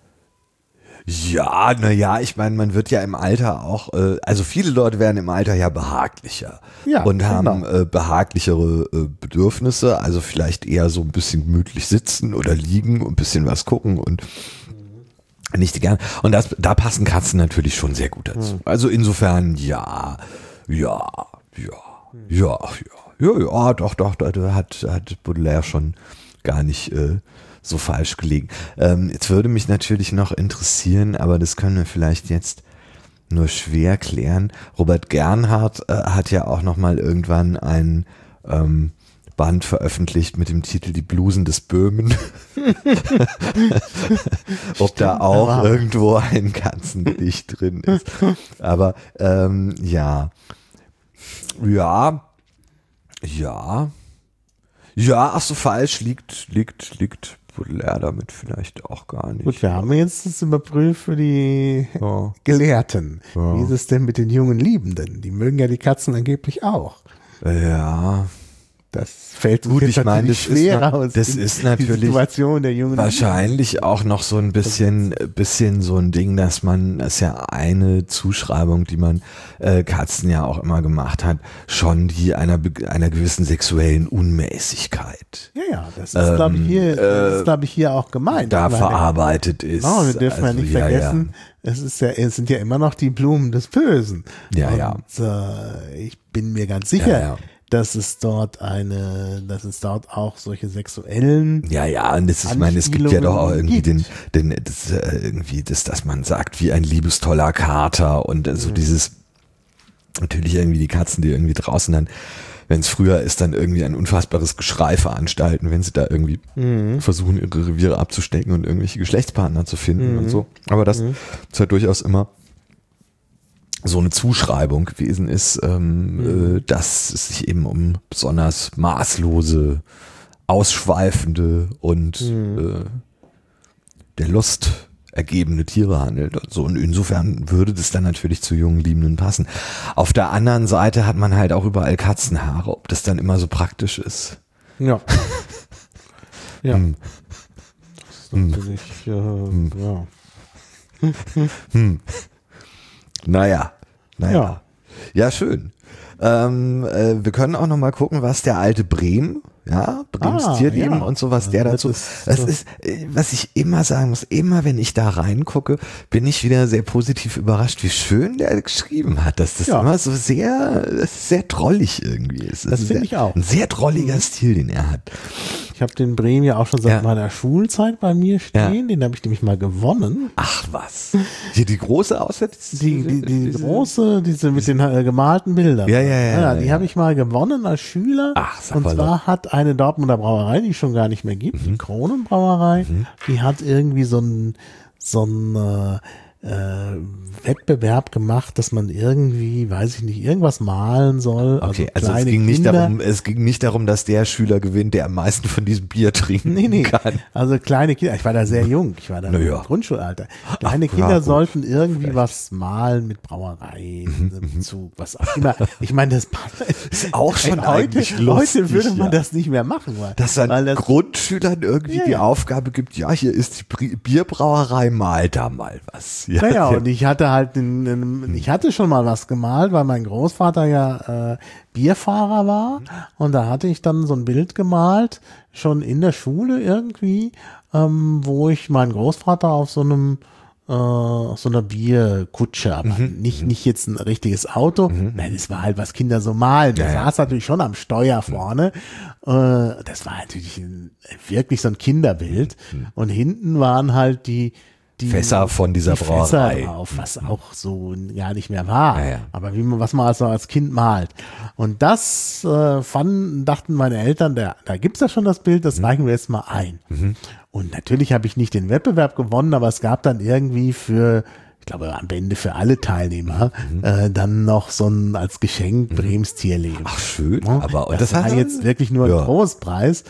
Ja, naja, ich meine, man wird ja im Alter auch, also viele Leute werden im Alter ja behaglicher und haben behaglichere Bedürfnisse, also vielleicht eher so ein bisschen gemütlich sitzen oder liegen und ein bisschen was gucken und nicht die gerne. Und da passen Katzen natürlich schon sehr gut dazu. Also insofern, ja, doch, da hat Baudelaire schon gar nicht so falsch gelegen. Jetzt würde mich natürlich noch interessieren, aber das können wir vielleicht jetzt nur schwer klären. Robert Gernhardt hat ja auch noch mal irgendwann einen Band veröffentlicht mit dem Titel Die Blusen des Böhmen. Ob da auch irgendwo ein Katzengedicht drin ist. Aber ach so, falsch liegt Baudelaire damit vielleicht auch gar nicht. Gut, wir haben jetzt das überprüft für die Gelehrten. Ja. Wie ist es denn mit den jungen Liebenden? Die mögen ja die Katzen angeblich auch. Ja. Das fällt uns Gut, jetzt ich meine, natürlich schwer aus. das ist natürlich die Situation der jungen wahrscheinlich auch noch so ein bisschen so ein Ding, dass man, das ist ja eine Zuschreibung, die man Katzen ja auch immer gemacht hat, schon die einer gewissen sexuellen Unmäßigkeit. Ja, das ist, glaube ich, hier auch gemeint. Da verarbeitet ist. Oh, wir dürfen ja nicht vergessen, es sind ja immer noch die Blumen des Bösen. Ja, Und ich bin mir ganz sicher, dass es dort auch solche sexuellen. Ja, und ich meine, es gibt ja doch auch irgendwie dass man sagt, wie ein liebestoller Kater und so dieses, natürlich irgendwie die Katzen, die irgendwie draußen dann, wenn es früher ist, dann irgendwie ein unfassbares Geschrei veranstalten, wenn sie da irgendwie versuchen, ihre Reviere abzustecken und irgendwelche Geschlechtspartner zu finden und so. Aber das ist halt durchaus immer so eine Zuschreibung gewesen ist, dass es sich eben um besonders maßlose, ausschweifende und der Lust ergebene Tiere handelt. Und so, und insofern würde das dann natürlich zu jungen Liebenden passen. Auf der anderen Seite hat man halt auch überall Katzenhaare, ob das dann immer so praktisch ist. Ja. Ja. Das ist natürlich, ja. Naja. Ja, schön. Wir können auch noch mal gucken, was der alte Brehm, Brems Tierleben und so, was der dazu, das ist, was ich immer sagen muss, immer wenn ich da reingucke, bin ich wieder sehr positiv überrascht, wie schön der geschrieben hat, dass das immer so sehr drollig irgendwie ist. Das finde ich auch. Ein sehr drolliger Stil, den er hat. Ich habe den Brehm ja auch schon seit meiner Schulzeit bei mir stehen, den habe ich nämlich mal gewonnen. Ach was. Hier die große Auswärts? Die große, diese mit den gemalten Bildern. Ja, die habe ich mal gewonnen als Schüler. Ach, sag und mal zwar hat eine Dortmunder Brauerei, die es schon gar nicht mehr gibt, die Kronenbrauerei, die hat irgendwie so ein Wettbewerb gemacht, dass man irgendwie, weiß ich nicht, irgendwas malen soll. Okay, also es ging nicht darum, dass der Schüler gewinnt, der am meisten von diesem Bier trinken kann. Also kleine Kinder, ich war da sehr jung, ich war da im Grundschulalter. Kleine Kinder sollten irgendwie was malen mit Brauereien, zu was auch immer. Ich meine, das ist auch schon heute würde man das nicht mehr machen. Dass man Grundschülern irgendwie die Aufgabe gibt, hier ist die Bierbrauerei, malt da mal was. Naja, und ich hatte halt ich hatte schon mal was gemalt, weil mein Großvater ja Bierfahrer war und da hatte ich dann so ein Bild gemalt, schon in der Schule irgendwie, wo ich meinen Großvater auf so einer Bierkutsche, aber nicht jetzt ein richtiges Auto. Nein, das war halt, was Kinder so malen. Der saß natürlich schon am Steuer vorne. Das war natürlich wirklich so ein Kinderbild. Und hinten waren halt die Fässer von dieser Brauerei drauf, was auch so gar nicht mehr war. Ja. Aber was man also als Kind malt. Und das dachten meine Eltern, da gibt's ja schon das Bild, das reichen wir jetzt mal ein. Und natürlich habe ich nicht den Wettbewerb gewonnen, aber es gab dann irgendwie ich glaube am Ende für alle Teilnehmer, dann noch so ein als Geschenk Brems Tierleben. Ach schön, aber das war jetzt wirklich nur ein Großpreis,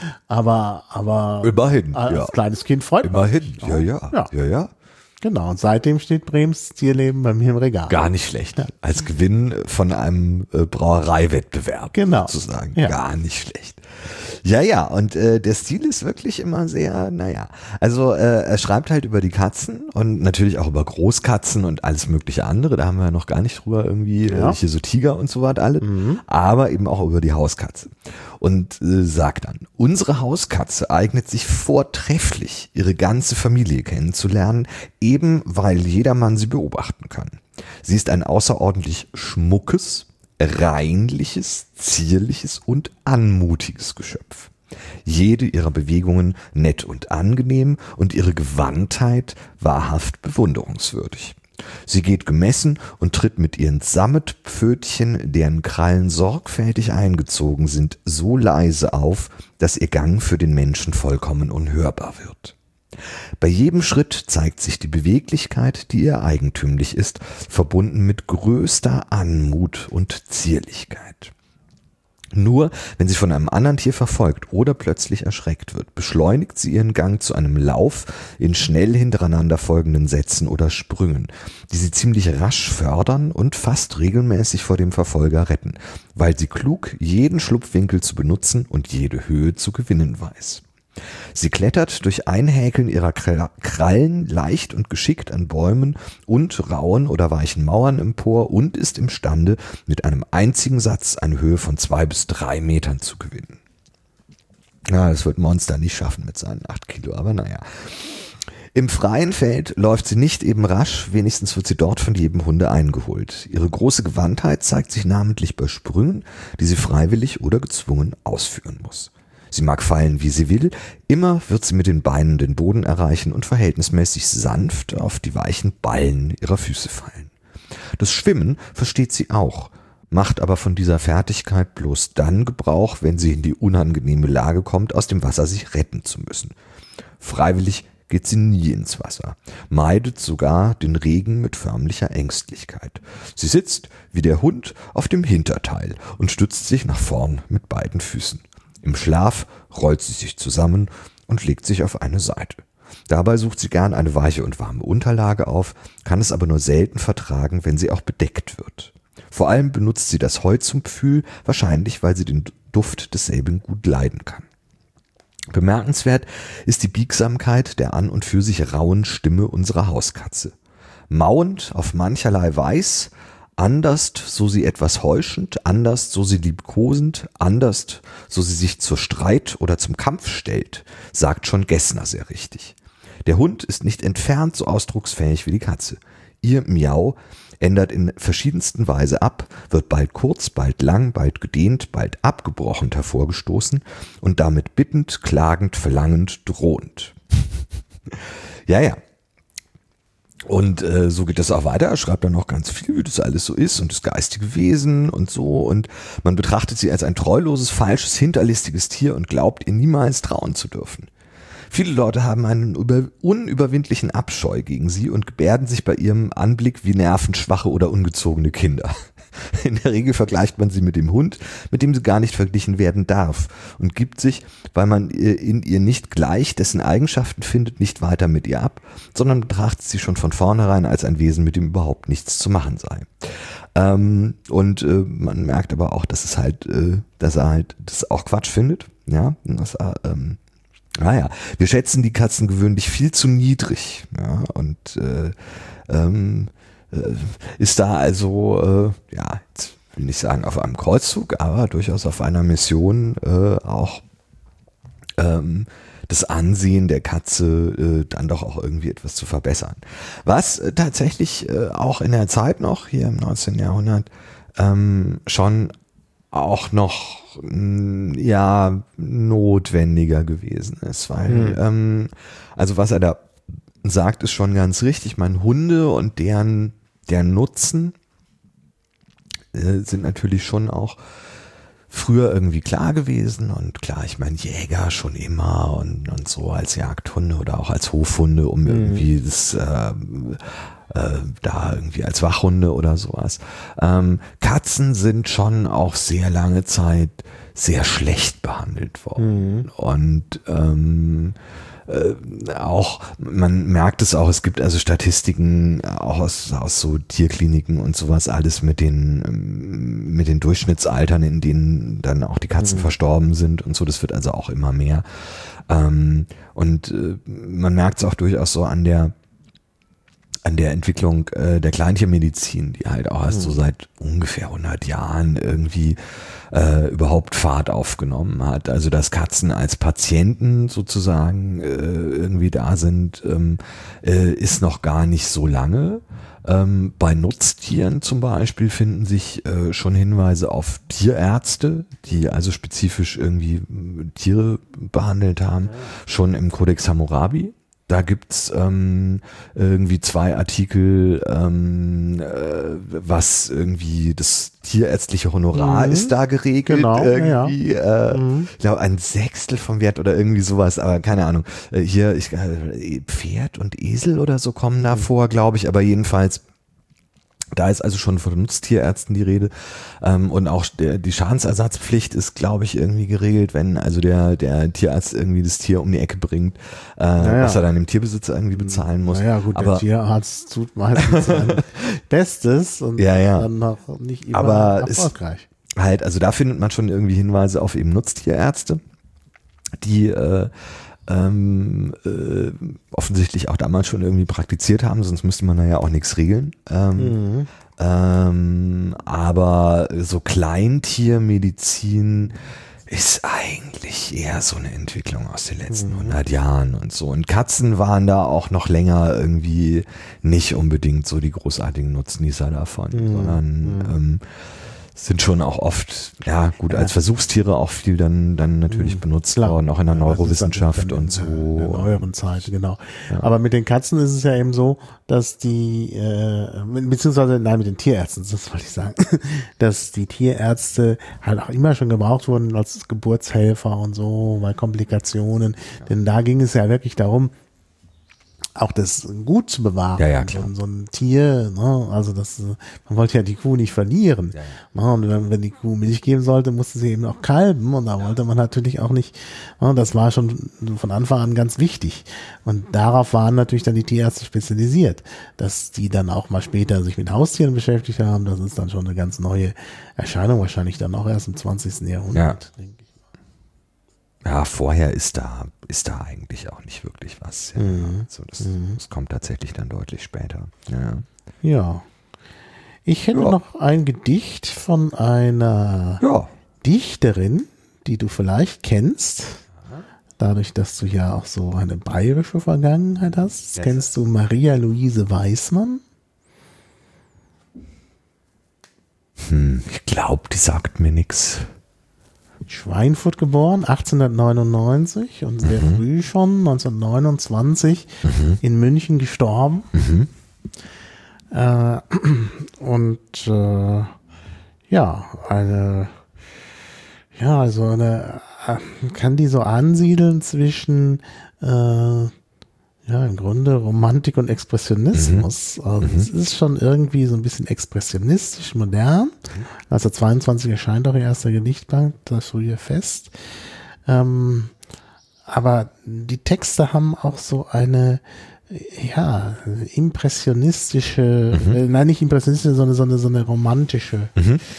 aber immerhin, als kleines Kind freut man sich. Ja. Genau, und seitdem steht Brems Tierleben bei mir im Regal. Gar nicht schlecht. Ja. Als Gewinn von einem Brauereiwettbewerb. Genau. Sozusagen. Ja. Gar nicht schlecht. Ja, und der Stil ist wirklich immer sehr, also er schreibt halt über die Katzen und natürlich auch über Großkatzen und alles mögliche andere, da haben wir ja noch gar nicht drüber irgendwie, hier so Tiger und so was alle, aber eben auch über die Hauskatze. Und sagt dann, unsere Hauskatze eignet sich vortrefflich, ihre ganze Familie kennenzulernen, eben weil jedermann sie beobachten kann. Sie ist ein außerordentlich schmuckes, reinliches, zierliches und anmutiges Geschöpf. Jede ihrer Bewegungen nett und angenehm und ihre Gewandtheit wahrhaft bewunderungswürdig. Sie geht gemessen und tritt mit ihren Sammetpfötchen, deren Krallen sorgfältig eingezogen sind, so leise auf, dass ihr Gang für den Menschen vollkommen unhörbar wird. Bei jedem Schritt zeigt sich die Beweglichkeit, die ihr eigentümlich ist, verbunden mit größter Anmut und Zierlichkeit. Nur wenn sie von einem anderen Tier verfolgt oder plötzlich erschreckt wird, beschleunigt sie ihren Gang zu einem Lauf in schnell hintereinander folgenden Sätzen oder Sprüngen, die sie ziemlich rasch fördern und fast regelmäßig vor dem Verfolger retten, weil sie klug jeden Schlupfwinkel zu benutzen und jede Höhe zu gewinnen weiß. Sie klettert durch Einhäkeln ihrer Krallen leicht und geschickt an Bäumen und rauen oder weichen Mauern empor und ist imstande, mit einem einzigen Satz eine Höhe von 2 bis 3 Metern zu gewinnen. Ja, das wird Monster nicht schaffen mit seinen 8 Kilo, aber naja. Im freien Feld läuft sie nicht eben rasch, wenigstens wird sie dort von jedem Hunde eingeholt. Ihre große Gewandtheit zeigt sich namentlich bei Sprüngen, die sie freiwillig oder gezwungen ausführen muss. Sie mag fallen, wie sie will, immer wird sie mit den Beinen den Boden erreichen und verhältnismäßig sanft auf die weichen Ballen ihrer Füße fallen. Das Schwimmen versteht sie auch, macht aber von dieser Fertigkeit bloß dann Gebrauch, wenn sie in die unangenehme Lage kommt, aus dem Wasser sich retten zu müssen. Freiwillig geht sie nie ins Wasser, meidet sogar den Regen mit förmlicher Ängstlichkeit. Sie sitzt, wie der Hund, auf dem Hinterteil und stützt sich nach vorn mit beiden Füßen. Im Schlaf rollt sie sich zusammen und legt sich auf eine Seite. Dabei sucht sie gern eine weiche und warme Unterlage auf, kann es aber nur selten vertragen, wenn sie auch bedeckt wird. Vor allem benutzt sie das Heu zum Pfühl, wahrscheinlich weil sie den Duft desselben gut leiden kann. Bemerkenswert ist die Biegsamkeit der an und für sich rauen Stimme unserer Hauskatze. Mauend auf mancherlei Weiß, anders, so sie etwas heuschend, anders, so sie liebkosend, anders, so sie sich zur Streit oder zum Kampf stellt, sagt schon Gessner sehr richtig. Der Hund ist nicht entfernt so ausdrucksfähig wie die Katze. Ihr Miau ändert in verschiedensten Weise ab, wird bald kurz, bald lang, bald gedehnt, bald abgebrochen hervorgestoßen und damit bittend, klagend, verlangend, drohend. Ja. Und so geht das auch weiter. Er schreibt dann noch ganz viel, wie das alles so ist und das geistige Wesen und so. Und man betrachtet sie als ein treuloses, falsches, hinterlistiges Tier und glaubt, ihr niemals trauen zu dürfen. Viele Leute haben einen unüberwindlichen Abscheu gegen sie und gebärden sich bei ihrem Anblick wie nervenschwache oder ungezogene Kinder. In der Regel vergleicht man sie mit dem Hund, mit dem sie gar nicht verglichen werden darf und gibt sich, weil man in ihr nicht gleich dessen Eigenschaften findet, nicht weiter mit ihr ab, sondern betrachtet sie schon von vornherein als ein Wesen, mit dem überhaupt nichts zu machen sei. Man merkt aber auch, dass er halt das auch Quatsch findet, ja, wir schätzen die Katzen gewöhnlich viel zu niedrig, ja, und ist da also, jetzt will nicht sagen auf einem Kreuzzug, aber durchaus auf einer Mission auch das Ansehen der Katze dann doch auch irgendwie etwas zu verbessern. Was tatsächlich auch in der Zeit noch, hier im 19. Jahrhundert, schon auch noch notwendiger gewesen ist, weil also was er da sagt, ist schon ganz richtig. Meine Hunde und deren Nutzen sind natürlich schon auch früher irgendwie klar gewesen und klar, ich meine Jäger schon immer und so als Jagdhunde oder auch als Hofhunde, um irgendwie das da irgendwie als Wachhunde oder sowas. Katzen sind schon auch sehr lange Zeit sehr schlecht behandelt worden und auch, man merkt es auch, es gibt also Statistiken auch aus so Tierkliniken und sowas, alles mit den Durchschnittsaltern, in denen dann auch die Katzen verstorben sind und so, das wird also auch immer mehr. Man merkt es auch durchaus so an der Entwicklung der Kleintiermedizin, die halt auch erst so seit ungefähr 100 Jahren irgendwie überhaupt Fahrt aufgenommen hat. Also dass Katzen als Patienten sozusagen irgendwie da sind, ist noch gar nicht so lange. Bei Nutztieren zum Beispiel finden sich schon Hinweise auf Tierärzte, die also spezifisch irgendwie Tiere behandelt haben, schon im Codex Hammurabi. Da gibt's irgendwie 2 Artikel, was irgendwie das tierärztliche Honorar ist da geregelt. Genau, irgendwie, ich glaube, ein Sechstel vom Wert oder irgendwie sowas, aber keine Ahnung. Hier, Pferd und Esel oder so kommen da vor, glaube ich, aber jedenfalls da ist also schon von Nutztierärzten die Rede. Und auch die Schadensersatzpflicht ist, glaube ich, irgendwie geregelt, wenn also der Tierarzt irgendwie das Tier um die Ecke bringt, was er dann dem Tierbesitzer irgendwie bezahlen muss. Naja, gut, aber der Tierarzt tut meistens sein Bestes und dann noch nicht immer erfolgreich. Halt, also da findet man schon irgendwie Hinweise auf eben Nutztierärzte, die offensichtlich auch damals schon irgendwie praktiziert haben, sonst müsste man da ja auch nichts regeln. Aber so Kleintiermedizin ist eigentlich eher so eine Entwicklung aus den letzten 100 Jahren und so. Und Katzen waren da auch noch länger irgendwie nicht unbedingt so die großartigen Nutznießer davon, sondern sind schon auch oft, als Versuchstiere auch viel dann natürlich benutzt worden, auch in der Neurowissenschaft und so. In der neueren Zeit, genau. Ja. Aber mit den Katzen ist es ja eben so, dass mit den Tierärzten, das wollte ich sagen, dass die Tierärzte halt auch immer schon gebraucht wurden als Geburtshelfer und so, bei Komplikationen. Ja. Denn da ging es ja wirklich darum, auch das gut zu bewahren. Ja, klar. So ein Tier, ne? Also man wollte ja die Kuh nicht verlieren. Ja. Ne? Und wenn die Kuh Milch geben sollte, musste sie eben auch kalben. Und da wollte man natürlich auch nicht, ne? Das war schon von Anfang an ganz wichtig. Und darauf waren natürlich dann die Tierärzte spezialisiert. Dass die dann auch mal später sich mit Haustieren beschäftigt haben, das ist dann schon eine ganz neue Erscheinung, wahrscheinlich dann auch erst im 20. Jahrhundert, denke ich. Ja, vorher ist da eigentlich auch nicht wirklich was. Ja. Also das kommt tatsächlich dann deutlich später. Ja. Ich hätte noch ein Gedicht von einer Dichterin, die du vielleicht kennst. Dadurch, dass du ja auch so eine bayerische Vergangenheit hast. Yes. Kennst du Maria Luise Weismann? Ich glaube, die sagt mir nichts. Schweinfurt geboren, 1899 und sehr früh schon, 1929 in München gestorben. Kann die so ansiedeln zwischen im Grunde Romantik und Expressionismus. Also es ist schon irgendwie so ein bisschen expressionistisch, modern. 1922 erscheint auch ihr erster Gedichtband, das frühe Fest. Aber die Texte haben auch so eine impressionistische, nicht impressionistische, sondern so eine romantische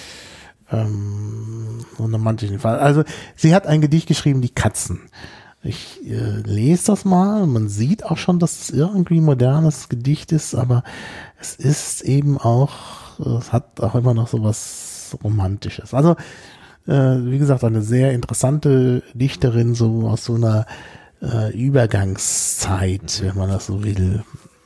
Also sie hat ein Gedicht geschrieben, Die Katzen. Ich lese das mal, man sieht auch schon, dass es irgendwie ein modernes Gedicht ist, aber es ist eben auch, es hat auch immer noch so was Romantisches. Also, wie gesagt, eine sehr interessante Dichterin, so aus so einer Übergangszeit, wenn man das so will.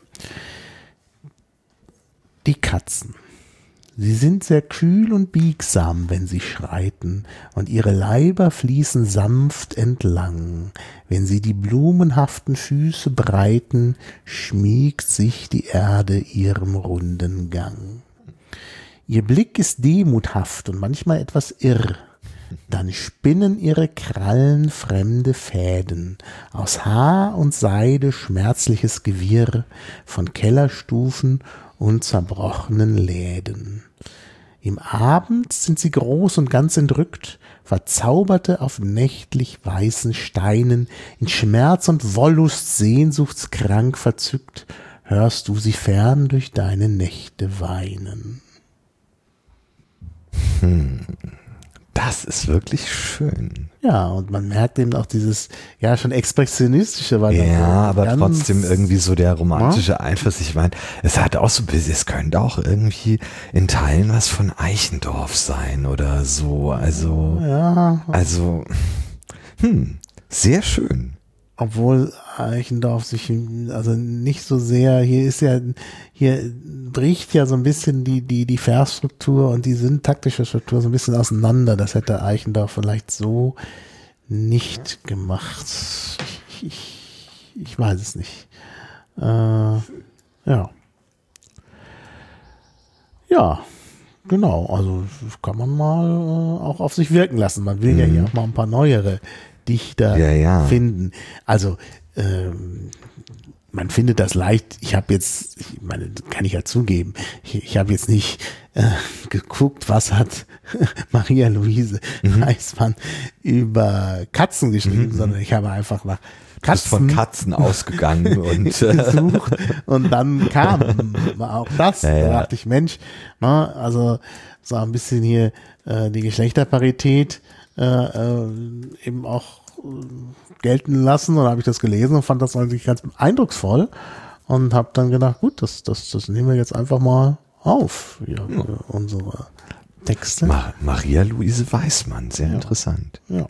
Die Katzen. Sie sind sehr kühl und biegsam, wenn sie schreiten, und ihre Leiber fließen sanft entlang. Wenn sie die blumenhaften Füße breiten, schmiegt sich die Erde ihrem runden Gang. Ihr Blick ist demuthaft und manchmal etwas irr. Dann spinnen ihre Krallen fremde Fäden, aus Haar und Seide schmerzliches Gewirr von Kellerstufen und zerbrochenen Läden. Im Abend sind sie groß und ganz entrückt, Verzauberte auf nächtlich weißen Steinen, in Schmerz und Wollust sehnsuchtskrank verzückt, hörst du sie fern durch deine Nächte weinen. Das ist wirklich schön. Ja, und man merkt eben auch dieses, schon expressionistische. Weil aber trotzdem irgendwie so der romantische Einfluss. Ich meine, es hat auch so, es könnte auch irgendwie in Teilen was von Eichendorff sein oder so. Also, sehr schön. Obwohl Eichendorff sich nicht so sehr, hier bricht ja so ein bisschen die Versstruktur und die syntaktische Struktur so ein bisschen auseinander. Das hätte Eichendorff vielleicht so nicht gemacht. Ich weiß es nicht. Genau, also das kann man mal auch auf sich wirken lassen. Man will ja hier auch mal ein paar neuere Dichter finden. Also man findet das leicht. Ich meine, kann ich ja zugeben, ich habe jetzt nicht geguckt, was hat Maria Luise Weismann über Katzen geschrieben, sondern ich habe einfach nach Katzen von Katzen ausgegangen und gesucht und dann kam auch das. Da dachte ich, Mensch, also so ein bisschen hier die Geschlechterparität eben auch gelten lassen, und habe ich das gelesen und fand das eigentlich ganz eindrucksvoll und habe dann gedacht, gut, das nehmen wir jetzt einfach mal auf für unsere Texte. Maria Luise Weismann, sehr interessant. Ja.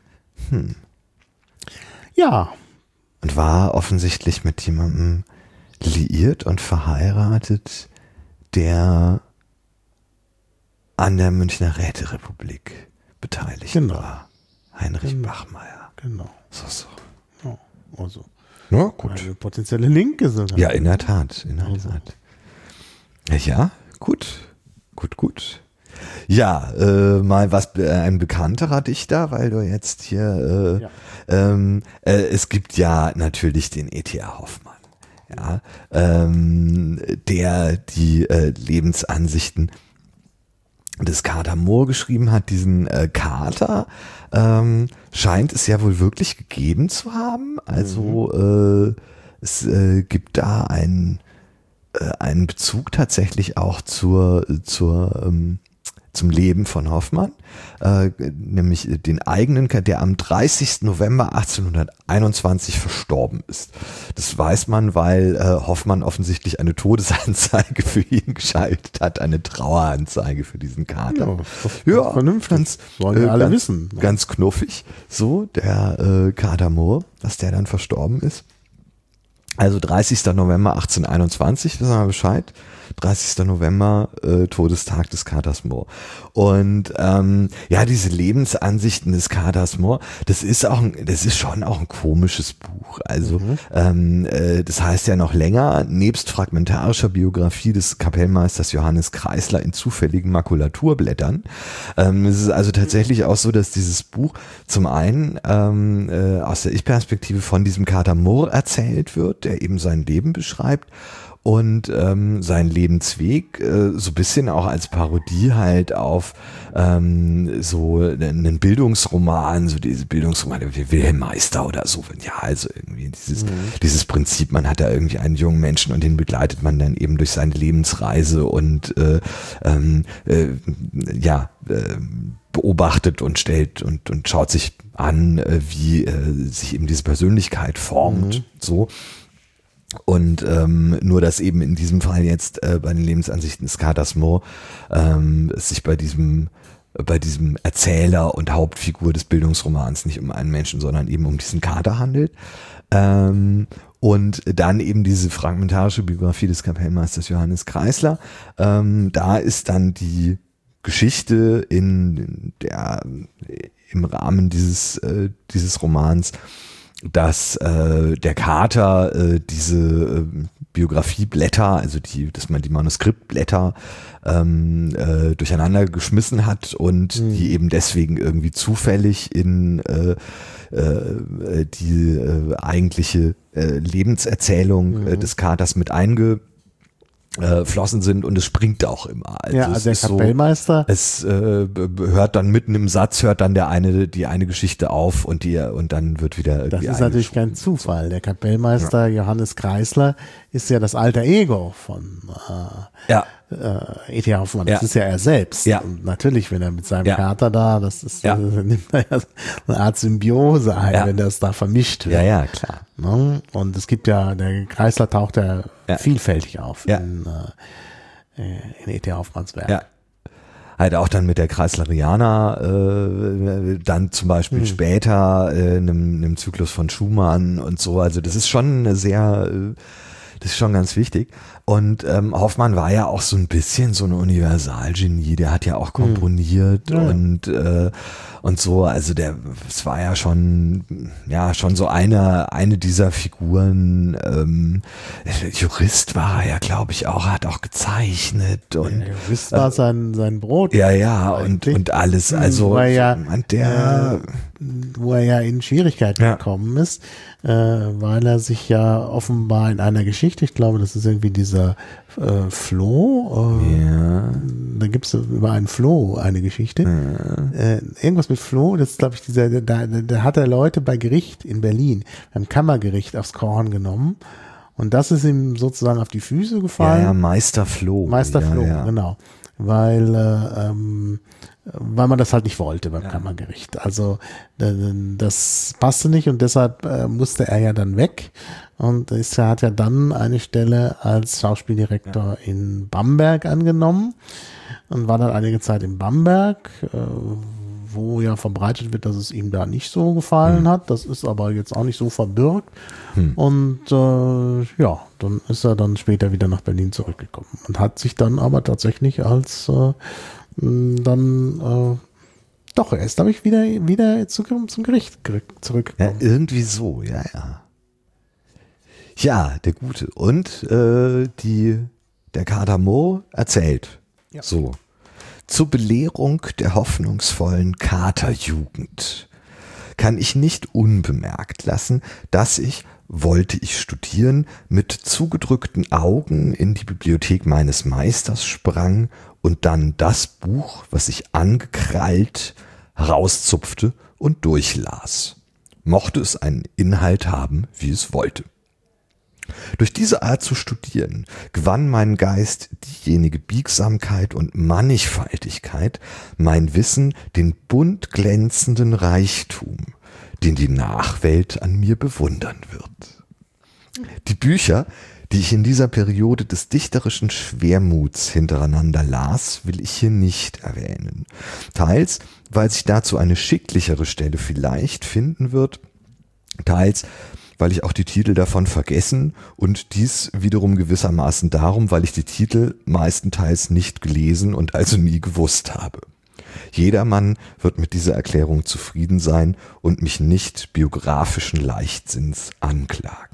Ja. Und war offensichtlich mit jemandem liiert und verheiratet, der an der Münchner Räterepublik beteiligt war. Heinrich Bachmeier. Genau. So. Ja, also. Na, gut. Eine potenzielle Linke sogar. Ja, in der Tat. Ja, gut. Ja, mal ein bekannterer Dichter, weil du jetzt hier, es gibt ja natürlich den E.T.A. Hoffmann, ja, der die Lebensansichten des Kater Moor geschrieben hat. Diesen Kater scheint es ja wohl wirklich gegeben zu haben. Also es gibt da einen Bezug tatsächlich auch zum Leben von Hoffmann, nämlich den eigenen, der am 30. November 1821 verstorben ist. Das weiß man, weil Hoffmann offensichtlich eine Todesanzeige für ihn geschaltet hat, eine Traueranzeige für diesen Kater. Ja, vernünftig. Sollen wir alle wissen. Ganz knuffig, so, der Kater Moor, dass der dann verstorben ist. Also 30. November 1821, wissen wir Bescheid. 30. November, Todestag des Katers Moor. Und diese Lebensansichten des Katers Moor, das ist schon auch ein komisches Buch. Also das heißt ja noch länger, nebst fragmentarischer Biografie des Kapellmeisters Johannes Kreisler in zufälligen Makulaturblättern. Es ist also tatsächlich auch so, dass dieses Buch zum einen aus der Ich-Perspektive von diesem Kater Moor erzählt wird, der eben sein Leben beschreibt, und sein Lebensweg so ein bisschen auch als Parodie halt auf so einen Bildungsroman, so diese Bildungsromane wie Wilhelm Meister oder so. Ja, also irgendwie dieses Prinzip, man hat da irgendwie einen jungen Menschen und den begleitet man dann eben durch seine Lebensreise und beobachtet und stellt und schaut sich an, wie sich eben diese Persönlichkeit formt, so. Und nur, dass eben in diesem Fall jetzt bei den Lebensansichten des Katers Moor es sich bei diesem Erzähler und Hauptfigur des Bildungsromans nicht um einen Menschen, sondern eben um diesen Kater handelt. Und dann eben diese fragmentarische Biografie des Kapellmeisters Johannes Kreisler. Da ist dann die Geschichte im Rahmen dieses Romans, dass der Kater diese Biografieblätter, also dass man die Manuskriptblätter durcheinander geschmissen hat und die eben deswegen irgendwie zufällig in die eigentliche Lebenserzählung des Katers mit eingeflossen sind, und es springt auch immer. Also der Kapellmeister. Es hört dann mitten im Satz, die eine Geschichte auf und dann wird wieder irgendwie. Das ist natürlich kein Zufall. Der Kapellmeister Johannes Kreisler ist ja das alter Ego von E.T. Hoffmann. Das ist ja er selbst. Ja. Und natürlich, wenn er mit seinem Kater da, das ist nimmt er ja eine Art Symbiose ein, wenn das da vermischt wird. Ja, klar. Und es gibt ja, der Kreisler taucht ja vielfältig auf in E.T. Hoffmanns Werk. Ja. Halt auch dann mit der Kreisleriana, dann zum Beispiel später einem Zyklus von Schumann und so. Also das ist schon eine sehr Das ist schon ganz wichtig. Und Hoffmann war ja auch so ein bisschen so ein Universalgenie. Der hat ja auch komponiert und so. Also es war ja schon so eine dieser Figuren. Jurist war er ja, glaube ich, auch. Hat auch gezeichnet und Jurist war sein Brot. Ja, und alles. Also wo er ja in Schwierigkeiten gekommen ist, weil er sich ja offenbar in einer Geschichte, ich glaube, das ist irgendwie dieser Floh, da gibt es über einen Floh eine Geschichte, irgendwas mit Floh, das ist, glaube ich, da hat er Leute bei Gericht in Berlin, beim Kammergericht aufs Korn genommen. Und das ist ihm sozusagen auf die Füße gefallen. Ja, Meister Floh. Genau. Weil man das halt nicht wollte beim Kammergericht. Also das passte nicht und deshalb musste er ja dann weg und hat ja dann eine Stelle als Schauspieldirektor in Bamberg angenommen und war dann einige Zeit in Bamberg, wo ja verbreitet wird, dass es ihm da nicht so gefallen hat. Das ist aber jetzt auch nicht so verbürgt. Und dann ist er dann später wieder nach Berlin zurückgekommen und hat sich dann aber tatsächlich als er ist, glaube ich, wieder zum Gericht zurückgekommen. Ja, irgendwie so, ja. Ja, der Gute. Und der Kater Mo erzählt so. Zur Belehrung der hoffnungsvollen Katerjugend kann ich nicht unbemerkt lassen, dass ich, wollte ich studieren, mit zugedrückten Augen in die Bibliothek meines Meisters sprang und dann das Buch, was ich angekrallt, herauszupfte und durchlas. Mochte es einen Inhalt haben, wie es wollte. Durch diese Art zu studieren gewann mein Geist diejenige Biegsamkeit und Mannigfaltigkeit, mein Wissen den bunt glänzenden Reichtum, den die Nachwelt an mir bewundern wird. Die Bücher, die ich in dieser Periode des dichterischen Schwermuts hintereinander las, will ich hier nicht erwähnen. Teils, weil sich dazu eine schicklichere Stelle vielleicht finden wird, teils, weil ich auch die Titel davon vergessen und dies wiederum gewissermaßen darum, weil ich die Titel meistenteils nicht gelesen und also nie gewusst habe. Jedermann wird mit dieser Erklärung zufrieden sein und mich nicht biografischen Leichtsinns anklagen.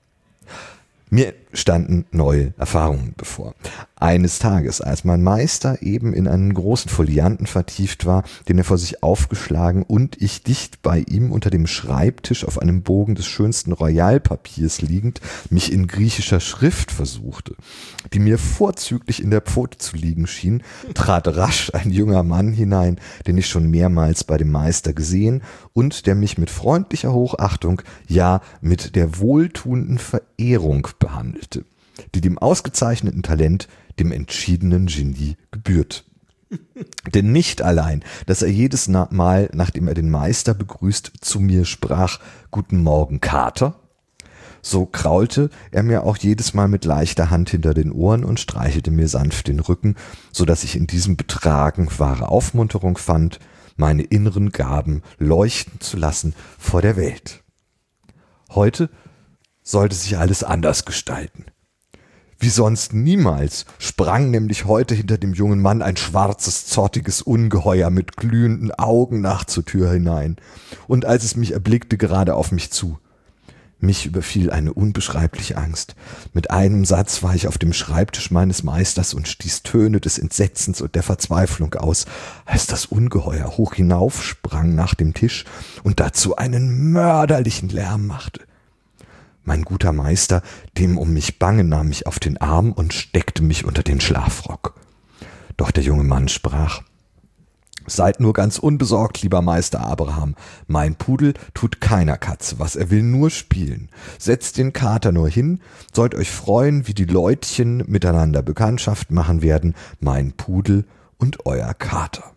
Mir standen neue Erfahrungen bevor. Eines Tages, als mein Meister eben in einen großen Folianten vertieft war, den er vor sich aufgeschlagen und ich dicht bei ihm unter dem Schreibtisch auf einem Bogen des schönsten Royalpapiers liegend, mich in griechischer Schrift versuchte, die mir vorzüglich in der Pfote zu liegen schien, trat rasch ein junger Mann hinein, den ich schon mehrmals bei dem Meister gesehen und der mich mit freundlicher Hochachtung, ja mit der wohltuenden Verehrung behandelte, die dem ausgezeichneten Talent, dem entschiedenen Genie gebührt. Denn nicht allein, dass er jedes Mal, nachdem er den Meister begrüßt, zu mir sprach, »Guten Morgen, Kater«, so kraulte er mir auch jedes Mal mit leichter Hand hinter den Ohren und streichelte mir sanft den Rücken, so dass ich in diesem Betragen wahre Aufmunterung fand, meine inneren Gaben leuchten zu lassen vor der Welt. Heute sollte sich alles anders gestalten. Wie sonst niemals sprang nämlich heute hinter dem jungen Mann ein schwarzes, zottiges Ungeheuer mit glühenden Augen nach zur Tür hinein, und als es mich erblickte, gerade auf mich zu. Mich überfiel eine unbeschreibliche Angst. Mit einem Satz war ich auf dem Schreibtisch meines Meisters und stieß Töne des Entsetzens und der Verzweiflung aus, als das Ungeheuer hoch hinaufsprang nach dem Tisch und dazu einen mörderlichen Lärm machte. Mein guter Meister, dem um mich bange, nahm mich auf den Arm und steckte mich unter den Schlafrock. Doch der junge Mann sprach: »Seid nur ganz unbesorgt, lieber Meister Abraham. Mein Pudel tut keiner Katze was, er will nur spielen. Setzt den Kater nur hin, sollt euch freuen, wie die Leutchen miteinander Bekanntschaft machen werden, mein Pudel und euer Kater.«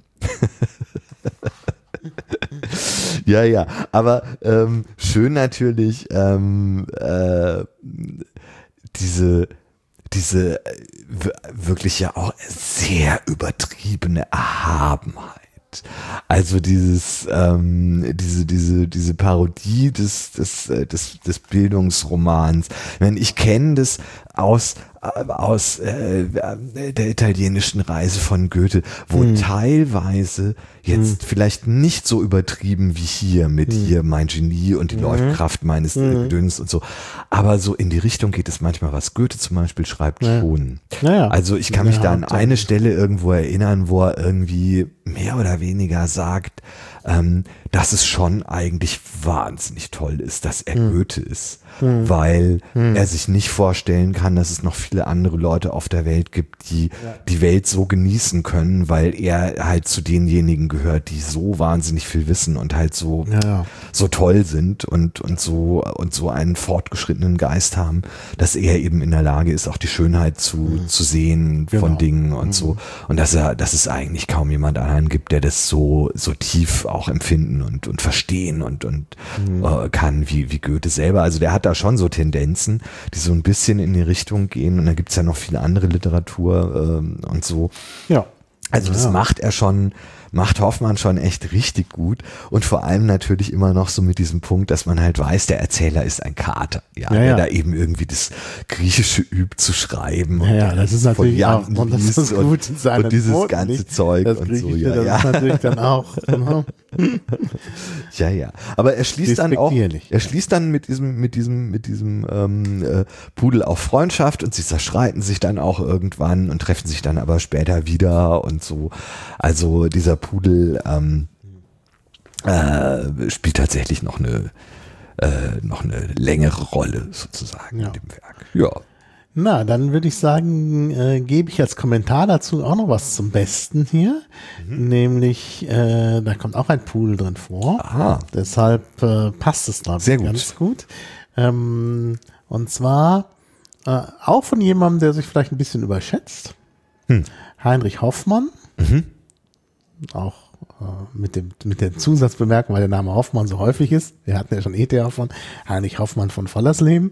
Ja, aber schön natürlich diese wirklich ja auch sehr übertriebene Erhabenheit. Also diese Parodie des Bildungsromans. Ich meine, ich kenne das aus der italienischen Reise von Goethe, wo teilweise jetzt vielleicht nicht so übertrieben wie hier mit hier mein Genie und die Läufkraft meines Gedöns und so, aber so in die Richtung geht es manchmal, was Goethe zum Beispiel schreibt, schon. Naja. Also ich kann mich da an eine Stelle irgendwo erinnern, wo er irgendwie mehr oder weniger sagt, dass es schon eigentlich wahnsinnig toll ist, dass er Goethe ist, weil er sich nicht vorstellen kann, dass es noch viele andere Leute auf der Welt gibt, die die Welt so genießen können, weil er halt zu denjenigen gehört, die so wahnsinnig viel wissen und halt so toll sind und so einen fortgeschrittenen Geist haben, dass er eben in der Lage ist, auch die Schönheit zu sehen von Dingen und so, und dass es eigentlich kaum jemand anderen gibt, der das so tief auch empfinden und verstehen und kann wie Goethe selber. Also der hat da schon so Tendenzen, die so ein bisschen in die Richtung gehen, und da gibt's ja noch viele andere Literatur und so. Ja. Also das macht Hoffmann schon echt richtig gut, und vor allem natürlich immer noch so mit diesem Punkt, dass man halt weiß, der Erzähler ist ein Kater, der da eben irgendwie das Griechische übt zu schreiben. Ja, das ist natürlich auch, und das ist gut in seinen und dieses Noten, ganze nicht? Zeug das und so. Griechische, das ist natürlich dann auch. Ja. Aber er schließt dann mit diesem Pudel auf Freundschaft, und sie zerstreiten sich dann auch irgendwann und treffen sich dann aber später wieder und so. Also dieser Pudel spielt tatsächlich noch eine längere Rolle sozusagen in dem Werk. Ja. Na, dann würde ich sagen, gebe ich als Kommentar dazu auch noch was zum Besten hier. Nämlich, da kommt auch ein Pudel drin vor. Aha. Deshalb passt es, glaube ich, ganz gut. Und zwar auch von jemandem, der sich vielleicht ein bisschen überschätzt. Heinrich Hoffmann. Auch mit der Zusatzbemerkung, weil der Name Hoffmann so häufig ist. Wir hatten ja schon E.T. Hoffmann, Heinrich Hoffmann von Vollersleben.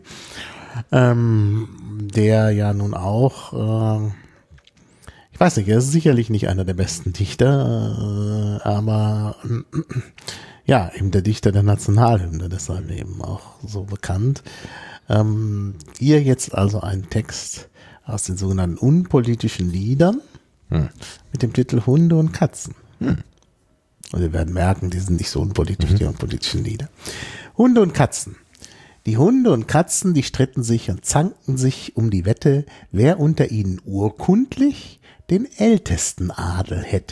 Der ja nun auch, ich weiß nicht, er ist sicherlich nicht einer der besten Dichter, aber ja, eben der Dichter der Nationalhymne, deshalb eben auch so bekannt. Hier jetzt also ein Text aus den sogenannten unpolitischen Liedern mit dem Titel Hunde und Katzen. Und wir werden merken, die sind nicht so unpolitisch, die unpolitischen Lieder. Hunde und Katzen. Die Hunde und Katzen, die stritten sich und zankten sich um die Wette, wer unter ihnen urkundlich den ältesten Adel hätte.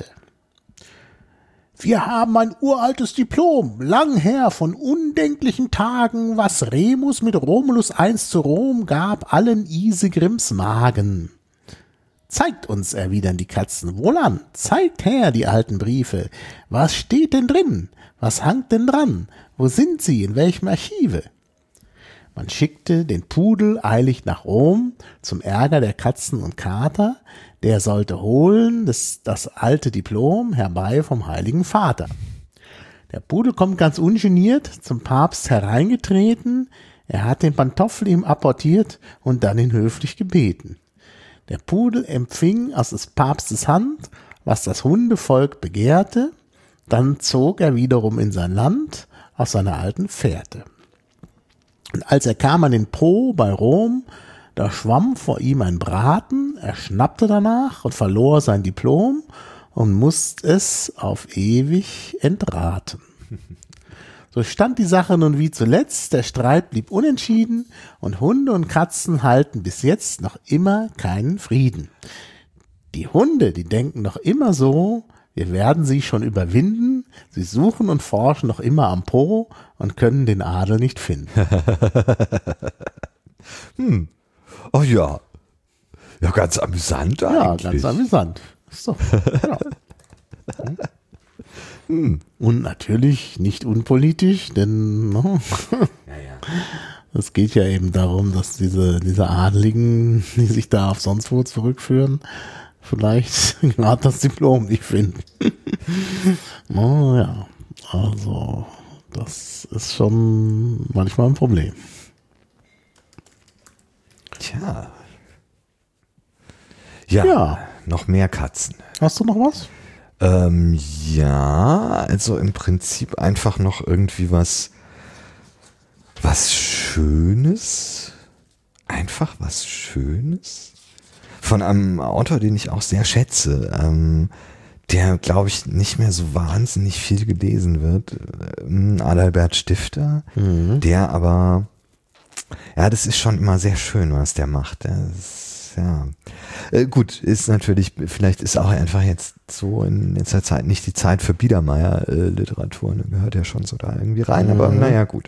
Wir haben ein uraltes Diplom, lang her von undenklichen Tagen, was Remus mit Romulus einst zu Rom gab, allen Isegrims Magen. Zeigt uns, erwidern die Katzen, wohlan, zeigt her die alten Briefe. Was steht denn drin? Was hangt denn dran? Wo sind sie? In welchem Archive? Man schickte den Pudel eilig nach Rom, zum Ärger der Katzen und Kater, der sollte holen das alte Diplom herbei vom Heiligen Vater. Der Pudel kommt ganz ungeniert zum Papst hereingetreten, er hat den Pantoffel ihm apportiert und dann ihn höflich gebeten. Der Pudel empfing aus des Papstes Hand, was das Hundevolk begehrte, dann zog er wiederum in sein Land auf seiner alten Fährte. Und als er kam an den Po bei Rom, da schwamm vor ihm ein Braten, er schnappte danach und verlor sein Diplom und musste es auf ewig entraten. So stand die Sache nun wie zuletzt, der Streit blieb unentschieden und Hunde und Katzen halten bis jetzt noch immer keinen Frieden. Die Hunde, die denken noch immer so, wir werden sie schon überwinden, sie suchen und forschen noch immer am Po und können den Adel nicht finden. Oh ja. Ja, ganz amüsant eigentlich. Ja, ganz amüsant. So, ja. Und natürlich nicht unpolitisch, denn es geht ja eben darum, dass diese Adligen, die sich da auf sonst wo zurückführen, vielleicht gerade das Diplom nicht finden. Ja, also das ist schon manchmal ein Problem. Tja. Ja, noch mehr Katzen. Hast du noch was? Ja, also im Prinzip einfach noch irgendwie was Schönes. Einfach was Schönes. Von einem Autor, den ich auch sehr schätze, der, glaube ich, nicht mehr so wahnsinnig viel gelesen wird. Adalbert Stifter, der aber, ja, das ist schon immer sehr schön, was der macht. Ja. Gut, ist natürlich, vielleicht ist auch einfach jetzt so in letzter Zeit nicht die Zeit für Biedermeier-Literatur, ne? Gehört ja schon so da irgendwie rein, aber naja, gut.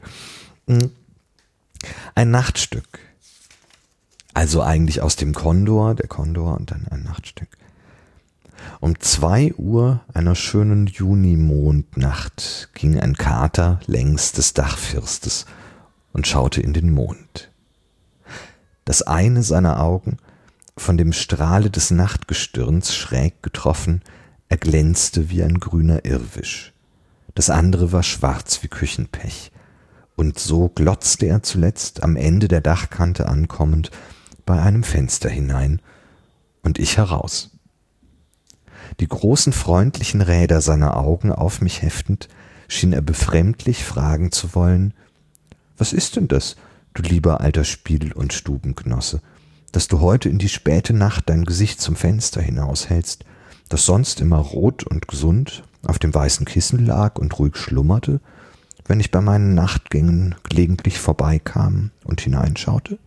Ein Nachtstück. Also eigentlich aus dem Kondor, der Kondor und dann ein Nachtstück. Um 2 Uhr einer schönen Junimondnacht ging ein Kater längs des Dachfirstes und schaute in den Mond. Das eine seiner Augen, von dem Strahle des Nachtgestirns schräg getroffen, erglänzte wie ein grüner Irrwisch. Das andere war schwarz wie Küchenpech. Und so glotzte er zuletzt, am Ende der Dachkante ankommend, bei einem Fenster hinein und ich heraus. Die großen freundlichen Räder seiner Augen auf mich heftend, schien er befremdlich fragen zu wollen: Was ist denn das, du lieber alter Spiel- und Stubengenosse, dass du heute in die späte Nacht dein Gesicht zum Fenster hinaushältst, das sonst immer rot und gesund auf dem weißen Kissen lag und ruhig schlummerte, wenn ich bei meinen Nachtgängen gelegentlich vorbeikam und hineinschaute?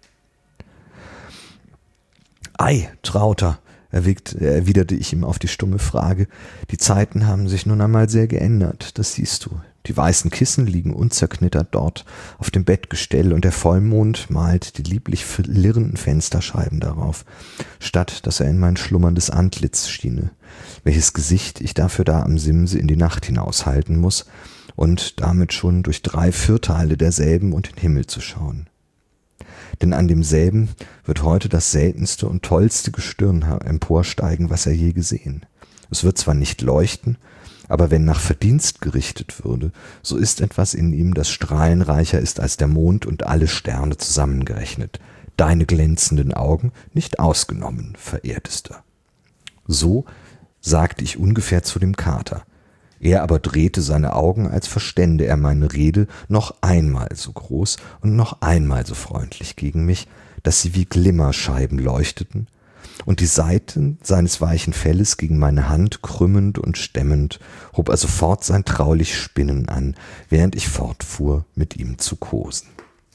Ei, Trauter, erwiderte ich ihm auf die stumme Frage, die Zeiten haben sich nun einmal sehr geändert, das siehst du. Die weißen Kissen liegen unzerknittert dort auf dem Bettgestell und der Vollmond malt die lieblich flirrenden Fensterscheiben darauf, statt dass er in mein schlummerndes Antlitz schiene, welches Gesicht ich dafür da am Simse in die Nacht hinaushalten muss und damit schon durch 3/4 derselben und den Himmel zu schauen. Denn an demselben wird heute das seltenste und tollste Gestirn emporsteigen, was er je gesehen. Es wird zwar nicht leuchten, aber wenn nach Verdienst gerichtet würde, so ist etwas in ihm, das strahlenreicher ist als der Mond und alle Sterne zusammengerechnet, deine glänzenden Augen nicht ausgenommen, verehrtester. So sagte ich ungefähr zu dem Kater. Er aber drehte seine Augen, als verstände er meine Rede, noch einmal so groß und noch einmal so freundlich gegen mich, dass sie wie Glimmerscheiben leuchteten, und die Seiten seines weichen Felles gegen meine Hand krümmend und stemmend, hob er sofort sein traulich Spinnen an, während ich fortfuhr, mit ihm zu kosen.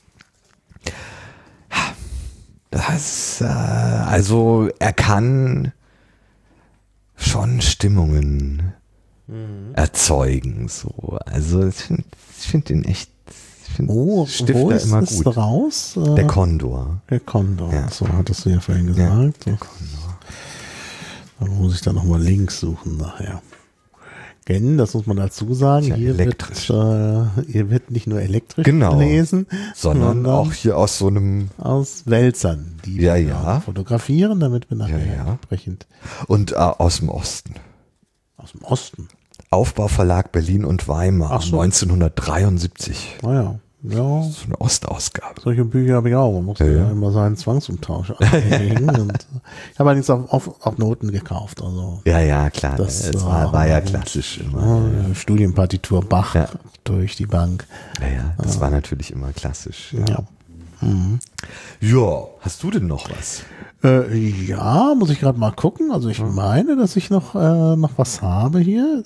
Also er kann schon Stimmungen erzeugen, so. Also ich finde den echt, Stifter ist immer gut. Raus? Der Kondor. Der Kondor, Ja. so hattest du ja vorhin gesagt. Ja, der Kondor. Dann muss ich da nochmal Links suchen nachher. Denn, das muss man dazu sagen, Ja, hier wird nicht nur elektrisch gelesen, sondern auch hier aus so einem aus Wälzern, die wir fotografieren, damit wir nachher entsprechend. Und aus dem Osten. Aus dem Osten. Aufbauverlag Berlin und Weimar, 1973. Naja, ja. So eine Ostausgabe. Solche Bücher habe ich auch. Man muss ja immer seinen Zwangsumtausch anlegen. Und ich habe allerdings auf Noten gekauft. Also ja, klar. Das war ja klassisch immer. Studienpartitur Bach durch die Bank. Ja, das war natürlich immer klassisch. Ja. Ja, hast du denn noch was? Ja, muss ich gerade mal gucken. Also ich meine, dass ich noch was habe hier.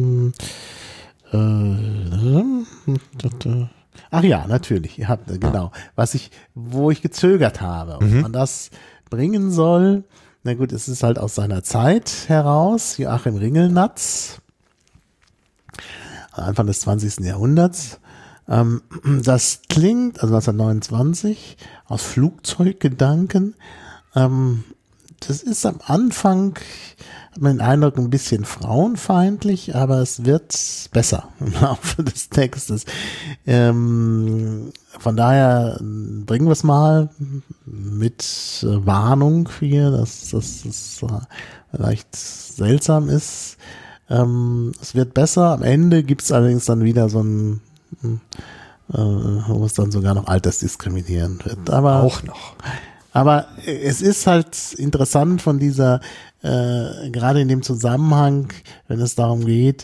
Ach ja, natürlich. Ihr habt genau, wo ich gezögert habe, ob man das bringen soll. Na gut, es ist halt aus seiner Zeit heraus. Joachim Ringelnatz, Anfang des 20. Jahrhunderts. Das klingt, also 1929, aus Flugzeuggedanken. Das ist am Anfang, hat man den Eindruck, ein bisschen frauenfeindlich, aber es wird besser im Laufe des Textes. Von daher bringen wir es mal mit Warnung hier, dass es vielleicht seltsam ist. Es wird besser. Am Ende gibt es allerdings dann wieder so ein, wo es dann sogar noch altersdiskriminierend wird. Aber auch noch. Aber es ist halt interessant von dieser, gerade in dem Zusammenhang, wenn es darum geht,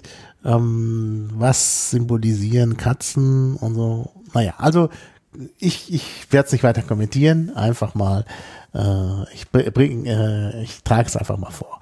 was symbolisieren Katzen und so. Naja, also ich werde es nicht weiter kommentieren, einfach mal, ich trage es einfach mal vor.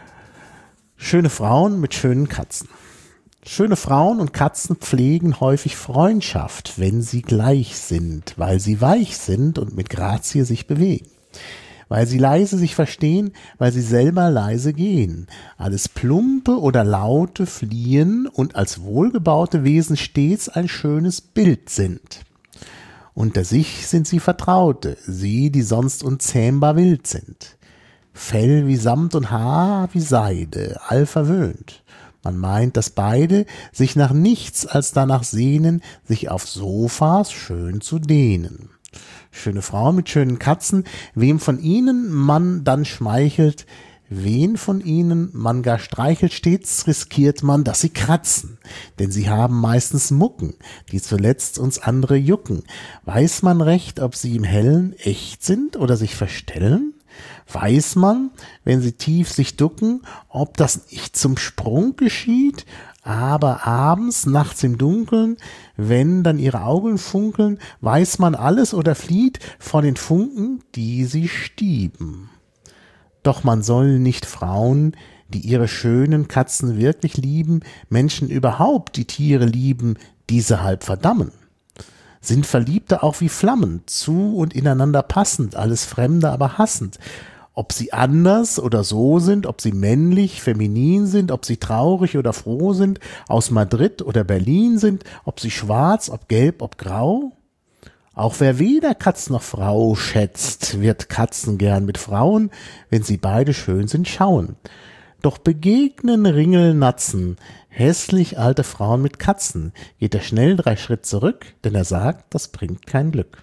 Schöne Frauen mit schönen Katzen. Schöne Frauen und Katzen pflegen häufig Freundschaft, wenn sie gleich sind, weil sie weich sind und mit Grazie sich bewegen. Weil sie leise sich verstehen, weil sie selber leise gehen. Alles Plumpe oder Laute fliehen und als wohlgebaute Wesen stets ein schönes Bild sind. Unter sich sind sie Vertraute, sie, die sonst unzähmbar wild sind. Fell wie Samt und Haar wie Seide, all verwöhnt. Man meint, dass beide sich nach nichts als danach sehnen, sich auf Sofas schön zu dehnen. Schöne Frauen mit schönen Katzen, wem von ihnen man dann schmeichelt, wen von ihnen man gar streichelt, stets riskiert man, dass sie kratzen. Denn sie haben meistens Mucken, die zuletzt uns andere jucken. Weiß man recht, ob sie im Hellen echt sind oder sich verstellen? Weiß man, wenn sie tief sich ducken, ob das nicht zum Sprung geschieht, aber abends, nachts im Dunkeln, wenn dann ihre Augen funkeln, weiß man alles oder flieht vor den Funken, die sie stieben. Doch man soll nicht Frauen, die ihre schönen Katzen wirklich lieben, Menschen überhaupt, die Tiere lieben, diese halb verdammen. Sind Verliebte auch wie Flammen, zu und ineinander passend, alles Fremde aber hassend. Ob sie anders oder so sind, ob sie männlich, feminin sind, ob sie traurig oder froh sind, aus Madrid oder Berlin sind, ob sie schwarz, ob gelb, ob grau. Auch wer weder Katz noch Frau schätzt, wird Katzen gern mit Frauen, wenn sie beide schön sind, schauen. Doch begegnen Ringelnatzen, hässlich alte Frauen mit Katzen, geht er schnell 3 Schritt zurück, denn er sagt, das bringt kein Glück.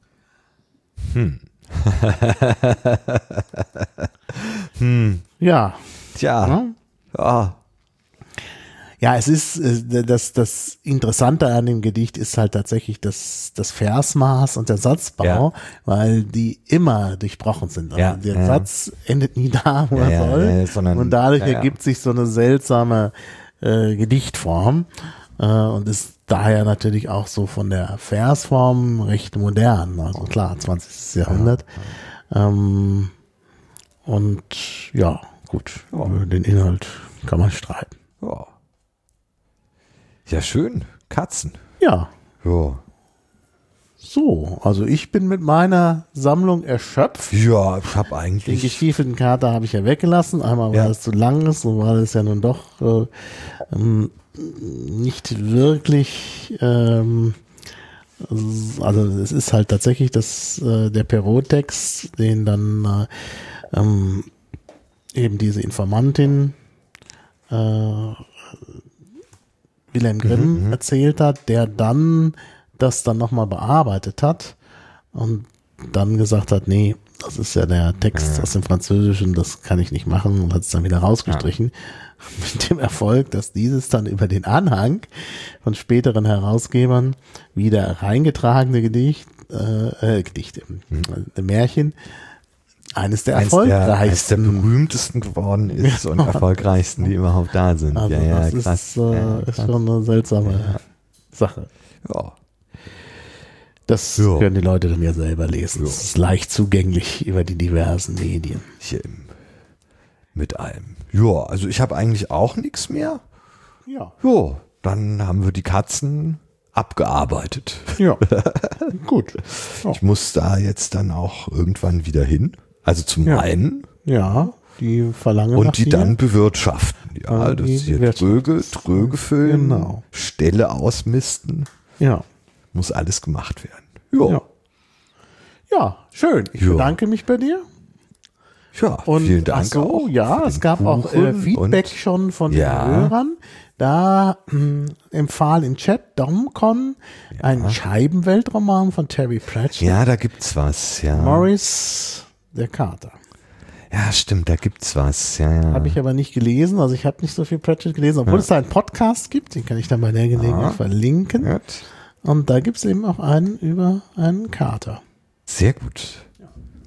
Ja. Tja. Ja. Ja. Ja, es ist, das Interessante an dem Gedicht ist halt tatsächlich das Versmaß und der Satzbau, weil die immer durchbrochen sind. Also der Satz endet nie da, wo er soll. Und dadurch ergibt sich so eine seltsame Gedichtform und ist daher natürlich auch so von der Versform recht modern. Also klar, 20. Jahrhundert. Und ja, gut, über den Inhalt kann man streiten. Ja. Ja, schön. Katzen. Ja. Ja. So, also ich bin mit meiner Sammlung erschöpft. Ja, ich habe Den eigentlich. gestiefelten Kater habe ich ja weggelassen. Einmal, weil es zu lang ist und weil es ja nun doch nicht wirklich, also es ist halt tatsächlich der Perrault-Text, den dann eben diese Informantin Wilhelm Grimm erzählt hat, der dann das dann nochmal bearbeitet hat und dann gesagt hat, nee, das ist ja der Text aus dem Französischen, das kann ich nicht machen und hat es dann wieder rausgestrichen. Mit dem Erfolg, dass dieses dann über den Anhang von späteren Herausgebern wieder reingetragene Märchen, eines der erfolgreichsten. Eines der berühmtesten geworden ist und erfolgreichsten, die überhaupt da sind. Also ja, das krass. ist schon eine seltsame Sache. Ja. Das können die Leute dann ja selber lesen. Es ist leicht zugänglich über die diversen Medien. Mit allem. Ja, also ich habe eigentlich auch nichts mehr. Ja. Ja, dann haben wir die Katzen abgearbeitet. Ja, gut. Ja. Ich muss da jetzt dann auch irgendwann wieder hin. Also zum einen. Ja, die verlangen und nach die dir. dann bewirtschaften. Ja, das ist hier Tröge füllen, Genau. Ställe ausmisten. Ja. Muss alles gemacht werden. Ja. Ja, schön. Ich bedanke mich bei dir. Ja, Und vielen Dank. ach so, auch ja, es gab auch Feedback schon von den Hörern. Da empfahl im Chat Domcon ein Scheibenweltroman von Terry Pratchett. Ja, da gibt's was. Ja. Morris, der Kater. Ja, stimmt, da gibt's was. Ja. Habe ich aber nicht gelesen, also ich habe nicht so viel Pratchett gelesen, obwohl es da einen Podcast gibt, den kann ich dann bei der Gelegenheit verlinken. Gut. Und da gibt es eben auch einen über einen Kater. Sehr gut.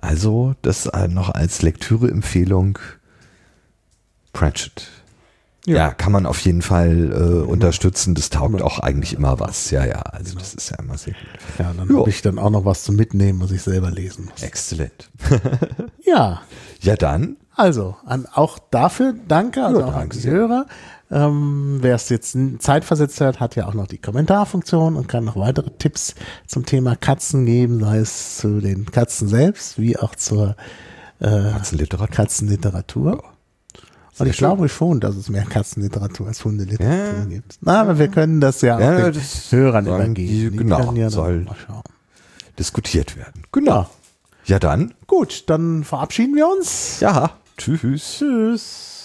Also das noch als Lektüreempfehlung. Pratchett. Ja, kann man auf jeden Fall unterstützen. Das taugt auch eigentlich immer was. Ja, also das ist ja immer sehr gut. Ja, dann habe ich dann auch noch was zum Mitnehmen, was ich selber lesen muss. Exzellent. Ja. Ja, dann. Also, auch dafür danke, also auch an die Hörer. Wer es jetzt zeitversetzt hat, hat ja auch noch die Kommentarfunktion und kann noch weitere Tipps zum Thema Katzen geben, sei es zu den Katzen selbst, wie auch zur Katzenliteratur. Ja. Und ich glaube schon, dass es mehr Katzenliteratur als Hundeliteratur gibt. Na, aber wir können das ja auch den Hörern übergeben. Genau, ja soll diskutiert werden. Genau. Ja, dann. Gut, dann verabschieden wir uns. Ja, tschüss. Tschüss.